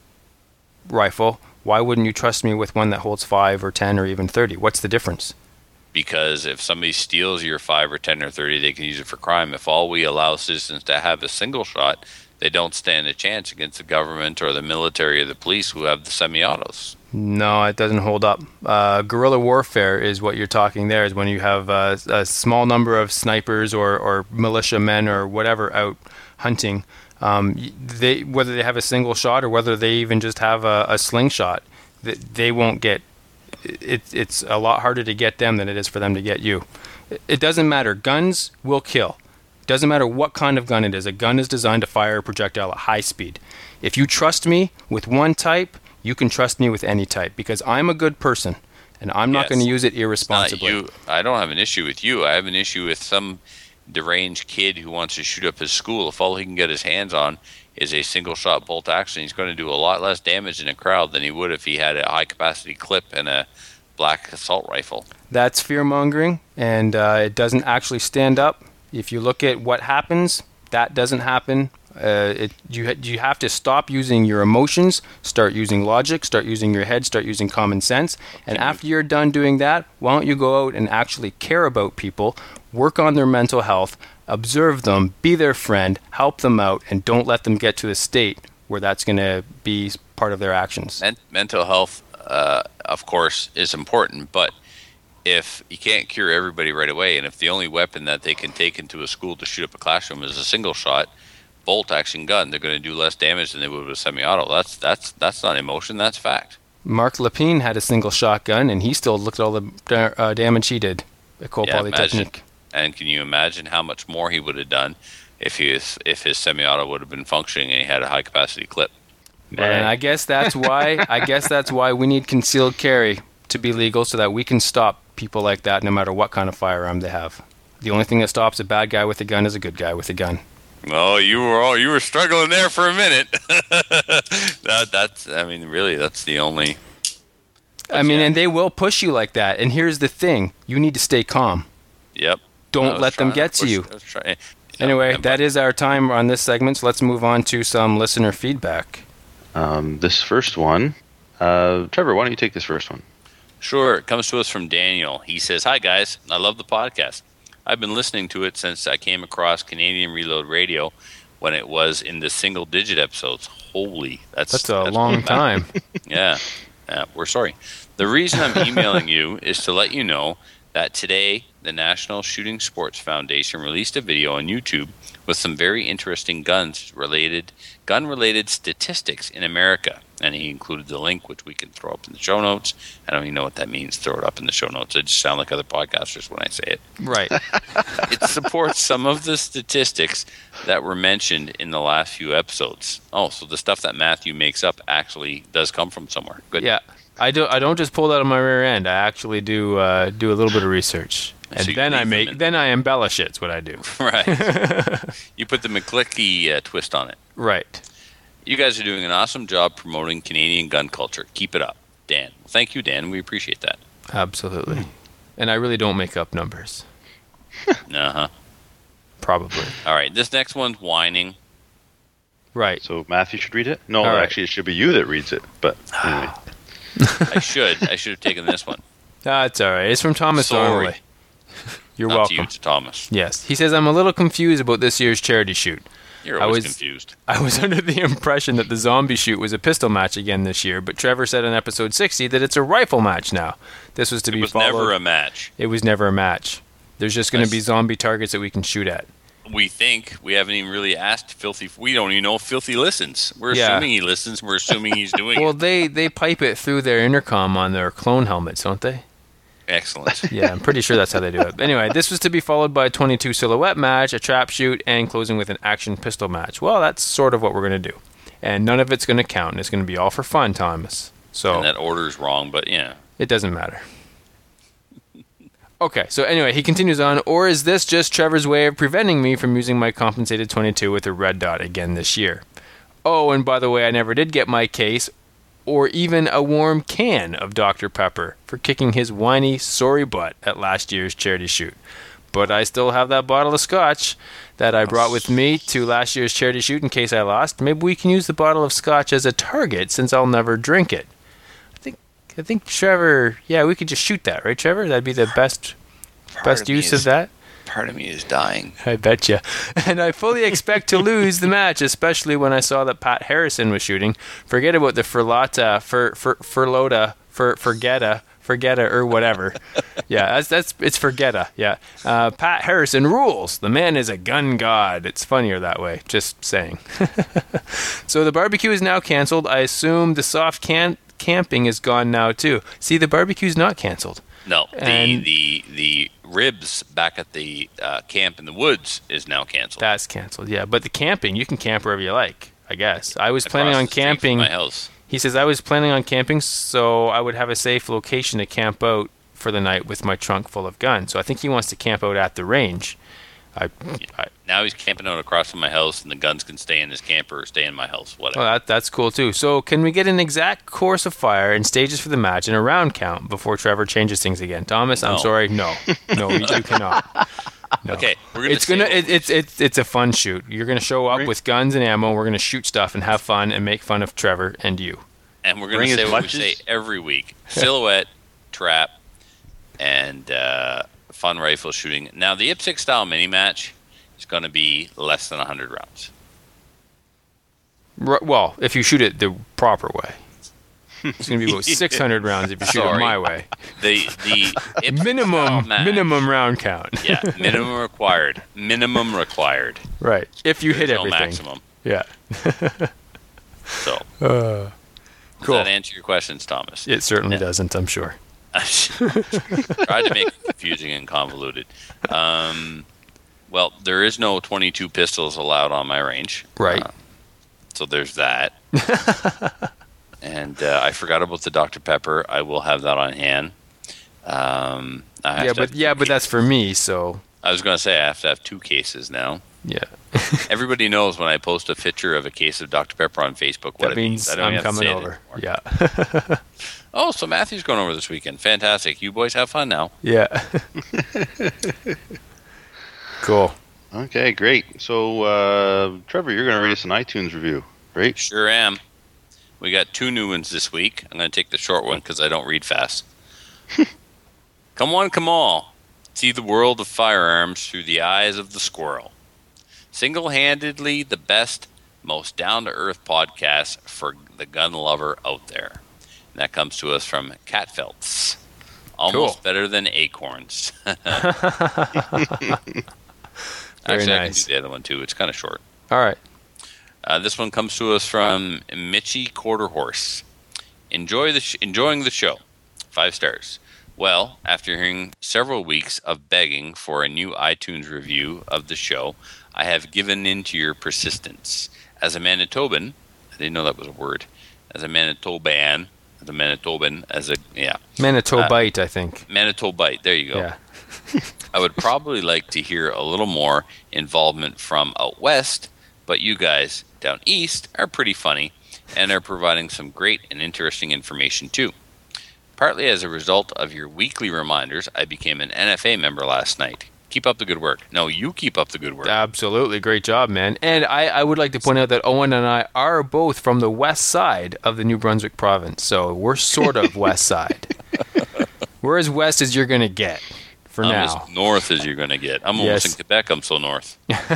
rifle, why wouldn't you trust me with one that holds five or ten or even thirty? What's the difference? Because if somebody steals your five or ten or thirty, they can use it for crime. If all we allow citizens to have a single shot, they don't stand a chance against the government or the military or the police who have the semi-autos. No, it doesn't hold up. Uh, guerrilla warfare is what you're talking there, is when you have uh, a small number of snipers or, or militia men or whatever out hunting. Um, y- they whether they have a single shot or whether they even just have a, a slingshot, they, they won't get. It, it's a lot harder to get them than it is for them to get you. It, it doesn't matter. Guns will kill. Doesn't matter what kind of gun it is. A gun is designed to fire a projectile at high speed. If you trust me with one type, you can trust me with any type because I'm a good person and I'm not Yes. going to use it Not irresponsibly. you. I don't have an issue with you. I have an issue with some deranged kid who wants to shoot up his school. If all he can get his hands on is a single shot bolt action, he's going to do a lot less damage in a crowd than he would if he had a high capacity clip and a black assault rifle. That's fear mongering and uh, it doesn't actually stand up. If you look at what happens, that doesn't happen. Uh, it, you, ha- you have to stop using your emotions, start using logic, start using your head, start using common sense. And after you're done doing that, why don't you go out and actually care about people, work on their mental health, observe them, be their friend, help them out, and don't let them get to a state where that's going to be part of their actions. Men- mental health, uh, of course, is important, but if you can't cure everybody right away, and if the only weapon that they can take into a school to shoot up a classroom is a single shot bolt action gun, they're going to do less damage than they would with a semi-auto. That's that's that's not emotion, that's fact. Mark Lepine had a single shotgun, and he still looked at all the da- uh, damage he did at Cole Yeah, Polytechnic. And can you imagine how much more he would have done if he was, if his semi-auto would have been functioning and he had a high capacity clip? And I guess that's why I guess that's why we need concealed carry to be legal, so that we can stop people like that, no matter what kind of firearm they have. The only thing that stops a bad guy with a gun is a good guy with a gun. Well, you were all, you were struggling there for a minute. that, that's I mean, really, that's the only. I mean, yeah. and they will push you like that. And here's the thing: you need to stay calm. Yep. Don't I was let them trying get to to push- you. I was trying- Anyway, Yeah, that is our time on this segment, so let's move on to some listener feedback. Um, this first one, uh, Trevor, why don't you take this first one? Sure. It comes to us from Daniel. He says, "Hi guys, I love the podcast. I've been listening to it since I came across Canadian Reload Radio when it was in the single digit episodes. Holy, that's That's a that's long way back. time. Yeah, yeah, we're sorry. The reason I'm emailing you is to let you know that today the National Shooting Sports Foundation released a video on YouTube with some very interesting guns related gun related statistics in America, and he included the link, which we can throw up in the show notes. I don't even know what that means, throw it up in the show notes. I just sound like other podcasters when I say it. Right. It supports some of the statistics that were mentioned in the last few episodes. Oh, so the stuff that Matthew makes up actually does come from somewhere. Good. Yeah. I don't. I don't just pull that out of my rear end. I actually do uh, do a little bit of research, and So you then I leave them make. in- Then I embellish it. It's what I do. Right. You put the McClicky uh, twist on it. Right. You guys are doing an awesome job promoting Canadian gun culture. Keep it up. Dan. Well, thank you, Dan. We appreciate that. Absolutely. And I really don't make up numbers. Uh-huh. Probably. All right. This next one's whining. Right. So Matthew should read it? No, All right. actually, it should be you that reads it. But anyway. I should. I should have taken this one. That's all right. It's from Thomas Sorry. Donnelly. You're Not welcome. to you, to Thomas. Yes. He says, I'm a little confused about this year's charity shoot. You're I always was- confused. I was under the impression that the zombie shoot was a pistol match again this year, but Trevor said in episode sixty that it's a rifle match now. This was to It be was followed. never a match. It was never a match. There's just going to be That's- zombie targets that we can shoot at. We think. We haven't even really asked Filthy. We don't even know if Filthy listens. We're Yeah. assuming he listens. We're assuming he's doing Well, it. they, they pipe it through their intercom on their clone helmets, don't they? Excellent. Yeah, I'm pretty sure that's how they do it. Anyway, this was to be followed by a twenty-two silhouette match, a trap shoot, and closing with an action pistol match. Well, that's sort of what we're going to do. And none of it's going to count, and it's going to be all for fun, Thomas. So And that order's wrong, but yeah. it doesn't matter. Okay, so anyway, he continues on, or is this just Trevor's way of preventing me from using my compensated twenty-two with a red dot again this year? Oh, and by the way, I never did get my case or even a warm can of Doctor Pepper for kicking his whiny, sorry butt at last year's charity shoot. But I still have that bottle of scotch that I brought with me to last year's charity shoot in case I lost. Maybe we can use the bottle of scotch as a target since I'll never drink it. I think I think Trevor, yeah, we could just shoot that, right, Trevor? That'd be the best best of me use is- of that. Part of me is dying. I bet you. And I fully expect to lose the match, especially when I saw that Pat Harrison was shooting. Forget about the Furlata, Fur, Fur, Furlota, Fur, Forgetta, Forgetta, or whatever. Yeah, that's that's it's Forgetta. Yeah, uh, Pat Harrison rules. The man is a gun god. It's funnier that way. Just saying. So the barbecue is now canceled. I assume the soft can camping is gone now too. See, the barbecue's not canceled. No, the And- the the ribs back at the uh, camp in the woods is now canceled. That's canceled. Yeah, but the camping, you can camp wherever you like. I guess I was planning Across on the street from camping. my house. He says I was planning on camping so I would have a safe location to camp out for the night with my trunk full of guns. So I think he wants to camp out at the range. I, I Now he's camping out across from my house, and the guns can stay in his camper or stay in my house, whatever. well, that, that's cool too. So can we get an exact course of fire and stages for the match and a round count before Trevor changes things again? Thomas, I'm No. sorry, no, no, you, you cannot. No. Okay, we're gonna It's gonna. say- It, it's it's it's a fun shoot. You're gonna show up Bring- with guns and ammo. We're gonna shoot stuff and have fun and make fun of Trevor and you. and we're going Bring to as say what we much say as- every week: silhouette, trap, and uh, fun rifle shooting. Now, the I P S C style mini match is going to be less than one hundred rounds. R- well, if you shoot it the proper way, it's gonna be about six hundred rounds if you shoot it Sorry. my way. The the I P S C style Minimum match- minimum round count. Yeah, minimum required. Minimum required. Right. If you hit There's no everything. maximum. Yeah. So Uh, Cool. Does that answer your questions, Thomas? It certainly Yeah. doesn't, I'm sure. I tried to make it confusing and convoluted. Um, well, there is no twenty-two pistols allowed on my range. Right. Uh, so there's that. And uh, I forgot about the Doctor Pepper. I will have that on hand. Um, I have Yeah, to but have yeah, two but that's cases. for me, so I was going to say I have to have two cases now. yeah. Everybody knows when I post a picture of a case of Doctor Pepper on Facebook what That it means means. I don't I'm even have to coming say it over. anymore. Yeah. Oh, so Matthew's going over this weekend. Fantastic. You boys have fun now. Yeah. Cool. Okay, great. So, uh, Trevor, you're going to read us an iTunes review, right? Sure am. We got two new ones this week. I'm going to take the short one because I don't read fast. Come one, come all. See the world of firearms through the eyes of the squirrel. Single-handedly the best, most down-to-earth podcast for the gun lover out there. And that comes to us from Catfelts. Almost Cool. better than acorns. Very Actually, I can nice. do the other one too. It's kind of short. All right. Uh, this one comes to us from Mitchie Quarterhorse. Enjoy the sh- enjoying the show. Five stars. Well, after hearing several weeks of begging for a new iTunes review of the show, I have given in to your persistence. As a Manitoban, I didn't know that was a word. As a Manitoban, as a Manitoban, as a, yeah. Manitobite, I think. Manitobite, there you go. Yeah. I would probably like to hear a little more involvement from out west, but you guys down east are pretty funny and are providing some great and interesting information too. Partly as a result of your weekly reminders, I became an N F A member last night. Keep up the good work. No, you keep up the good work. Absolutely. Great job, man. And I, I would like to point out that Owen and I are both from the west side of the New Brunswick province. So we're sort of west side. We're as west as you're going to get for I'm now. as north as you're going to get. I'm almost Yes. in Quebec. I'm so north.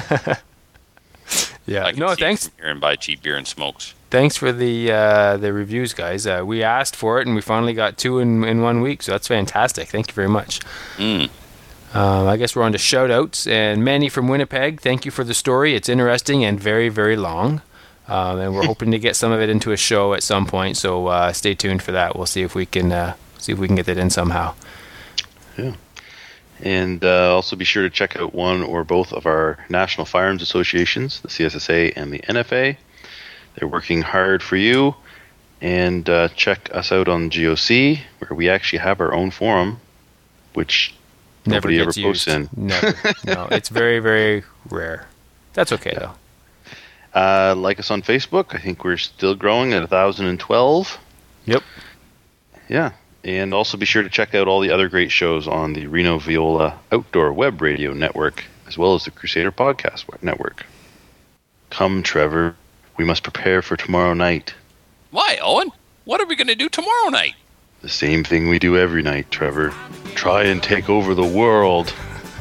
Yeah. I can No, see thanks. from here and buy cheap beer and smokes. Thanks for the uh, the reviews, guys. Uh, we asked for it, and we finally got two in, in one week, so that's fantastic. Thank you very much. Mm. Um, I guess we're on to shout-outs. And Manny from Winnipeg, thank you for the story. It's interesting and very, very long. Um, and we're hoping to get some of it into a show at some point, so uh, stay tuned for that. We'll see if we can uh, see if we can get that in somehow. Yeah. And uh, also be sure to check out one or both of our national firearms associations, the C S S A and the N F A. They're working hard for you. And uh, check us out on G O C, where we actually have our own forum, which Never nobody ever gets posts used. in. Never. No, it's very, very rare. That's okay, though. Uh, like us on Facebook. I think we're still growing at one thousand twelve. Yep. Yeah. And also be sure to check out all the other great shows on the Reno Viola Outdoor Web Radio Network, as well as the Crusader Podcast Network. Come, Trevor. We must prepare for tomorrow night. Why, Owen? What are we going to do tomorrow night? The same thing we do every night, Trevor. Try and take over the world.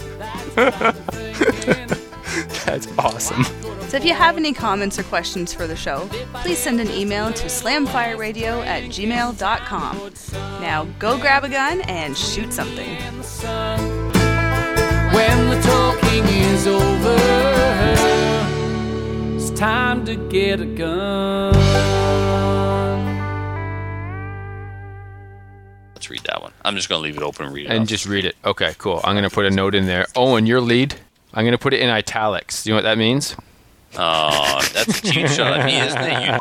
That's awesome. So if you have any comments or questions for the show, please send an email to slamfireradio at gmail dot com. Now go grab a gun and shoot something. When the talking is over, it's time to get a gun. Let's read that one. I'm just going to leave it open and read it And off. just read it. Okay, cool. I'm going to put a note in there. Owen, your lead. I'm going to put it in italics. Do you know what that means? Oh, that's a cheap shot at me, isn't it?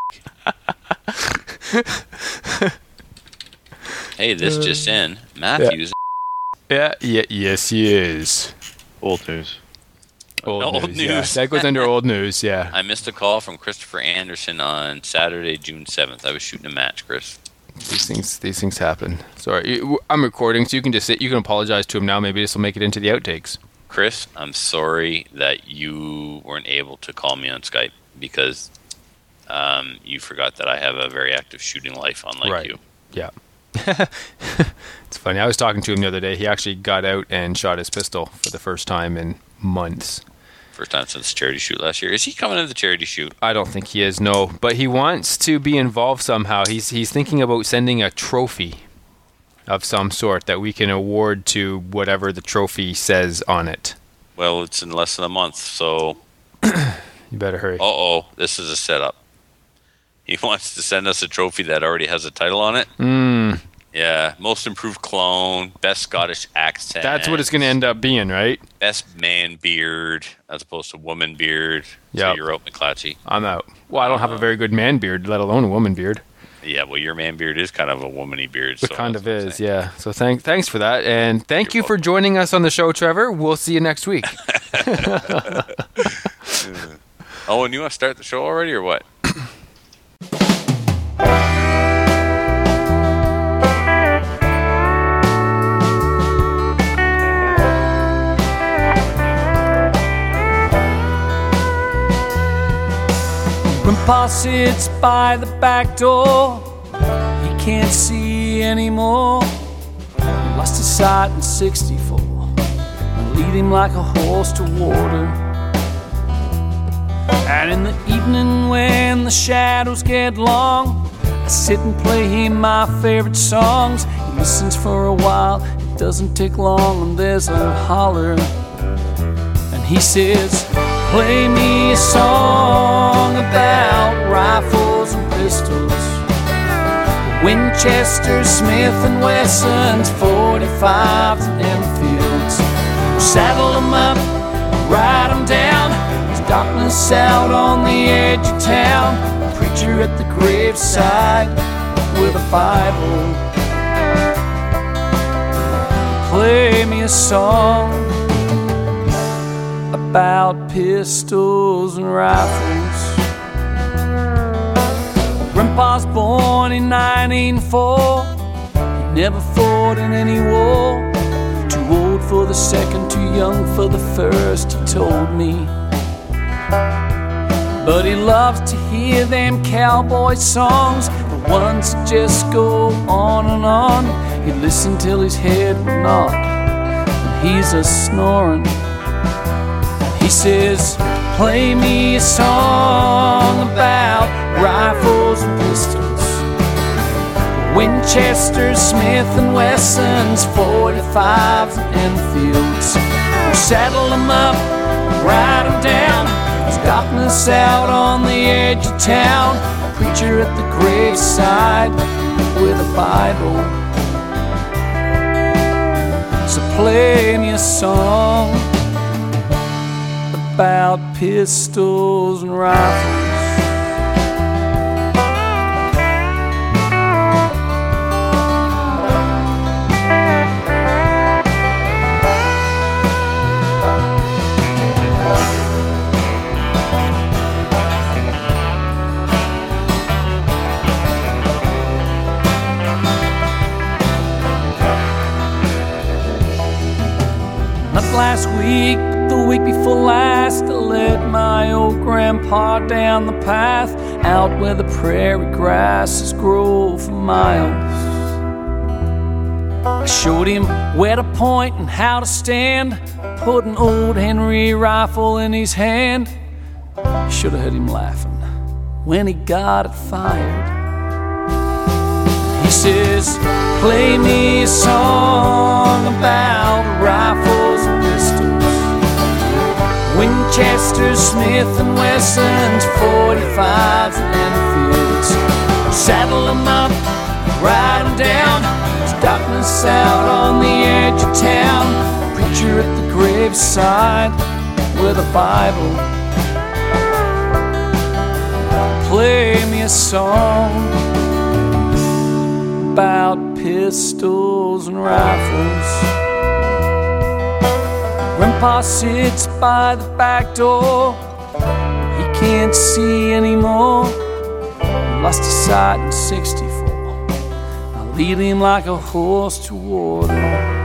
You... Hey, this just in. Matthews. Yeah, yeah, yes, he is. Old news. Old, Old news. yeah. news. That goes under old news, yeah. I missed a call from Christopher Anderson on Saturday, June seventh. I was shooting a match, Chris. These things, these things happen. Sorry, you- I'm recording, so you can just say, you can apologize to him now. Maybe this will make it into the outtakes. Chris, I'm sorry that you weren't able to call me on Skype because um, you forgot that I have a very active shooting life, unlike Right. you. Yeah. It's funny. I was talking to him the other day. He actually got out and shot his pistol for the first time in months. First time since the charity shoot last year. Is he coming to the charity shoot? I don't think he is, no. But he wants to be involved somehow. He's he's thinking about sending a trophy of some sort that we can award to whatever the trophy says on it. Well, it's in less than a month, so You better hurry. uh-oh, this is a setup. He he wants to send us a trophy that already has a title on it. Mm. Yeah, most improved clone, best Scottish accent. That's what it's going to end up being, right? Best man beard as opposed to woman beard. Yeah, so you're out, McClatchy. I'm out. Well, I don't have a very good man beard, let alone a woman beard. Yeah, well, your man beard is kind of a womany beard. It so kind of that's what I'm is, saying. yeah. So thank, thanks for that, and thank You're you for joining us on the show, Trevor. We'll see you next week. Oh, and you want to start the show already, or what? Grandpa sits by the back door. He can't see anymore. He lost his sight in sixty-four. I lead him like a horse to water. And in the evening when the shadows get long, I sit and play him my favorite songs. He listens for a while, it doesn't take long, and there's a holler. And he says, play me a song about rifles and pistols, Winchester, Smith and Wessons, forty-fives and Enfields. Saddle them up, ride them down. There's darkness out on the edge of town. A preacher at the graveside with a Bible. Play me a song about pistols and rifles. Grandpa's born in nineteen oh four. He never fought in any war. Too old for the second, too young for the first, he told me. But he loves to hear them cowboy songs, the ones that just go on and on. He'd listen till his head would nod, and he's a snoring. He says, play me a song about rifles and pistols, Winchester, Smith and Wessons, forty-fives and Enfields. We'll saddle them up, ride them down. There's darkness out on the edge of town. A preacher at the graveside with a Bible. So play me a song about pistols and rifles. Not last week, but the week before last, I led my old grandpa down the path, out where the prairie grasses grow for miles. I showed him where to point and how to stand, put an old Henry rifle in his hand. Should have heard him laughing when he got it fired. He says, play me a song about rifles and pistols, Winchester, Smith and Wessons, forty-fives and Enfields. Saddle them up, ride them down. There's darkness out on the edge of town. A preacher at the graveside with a Bible. Play me a song about pistols and rifles. Grandpa sits by the back door. He can't see anymore. He lost his sight in sixty-four. I lead him like a horse to water.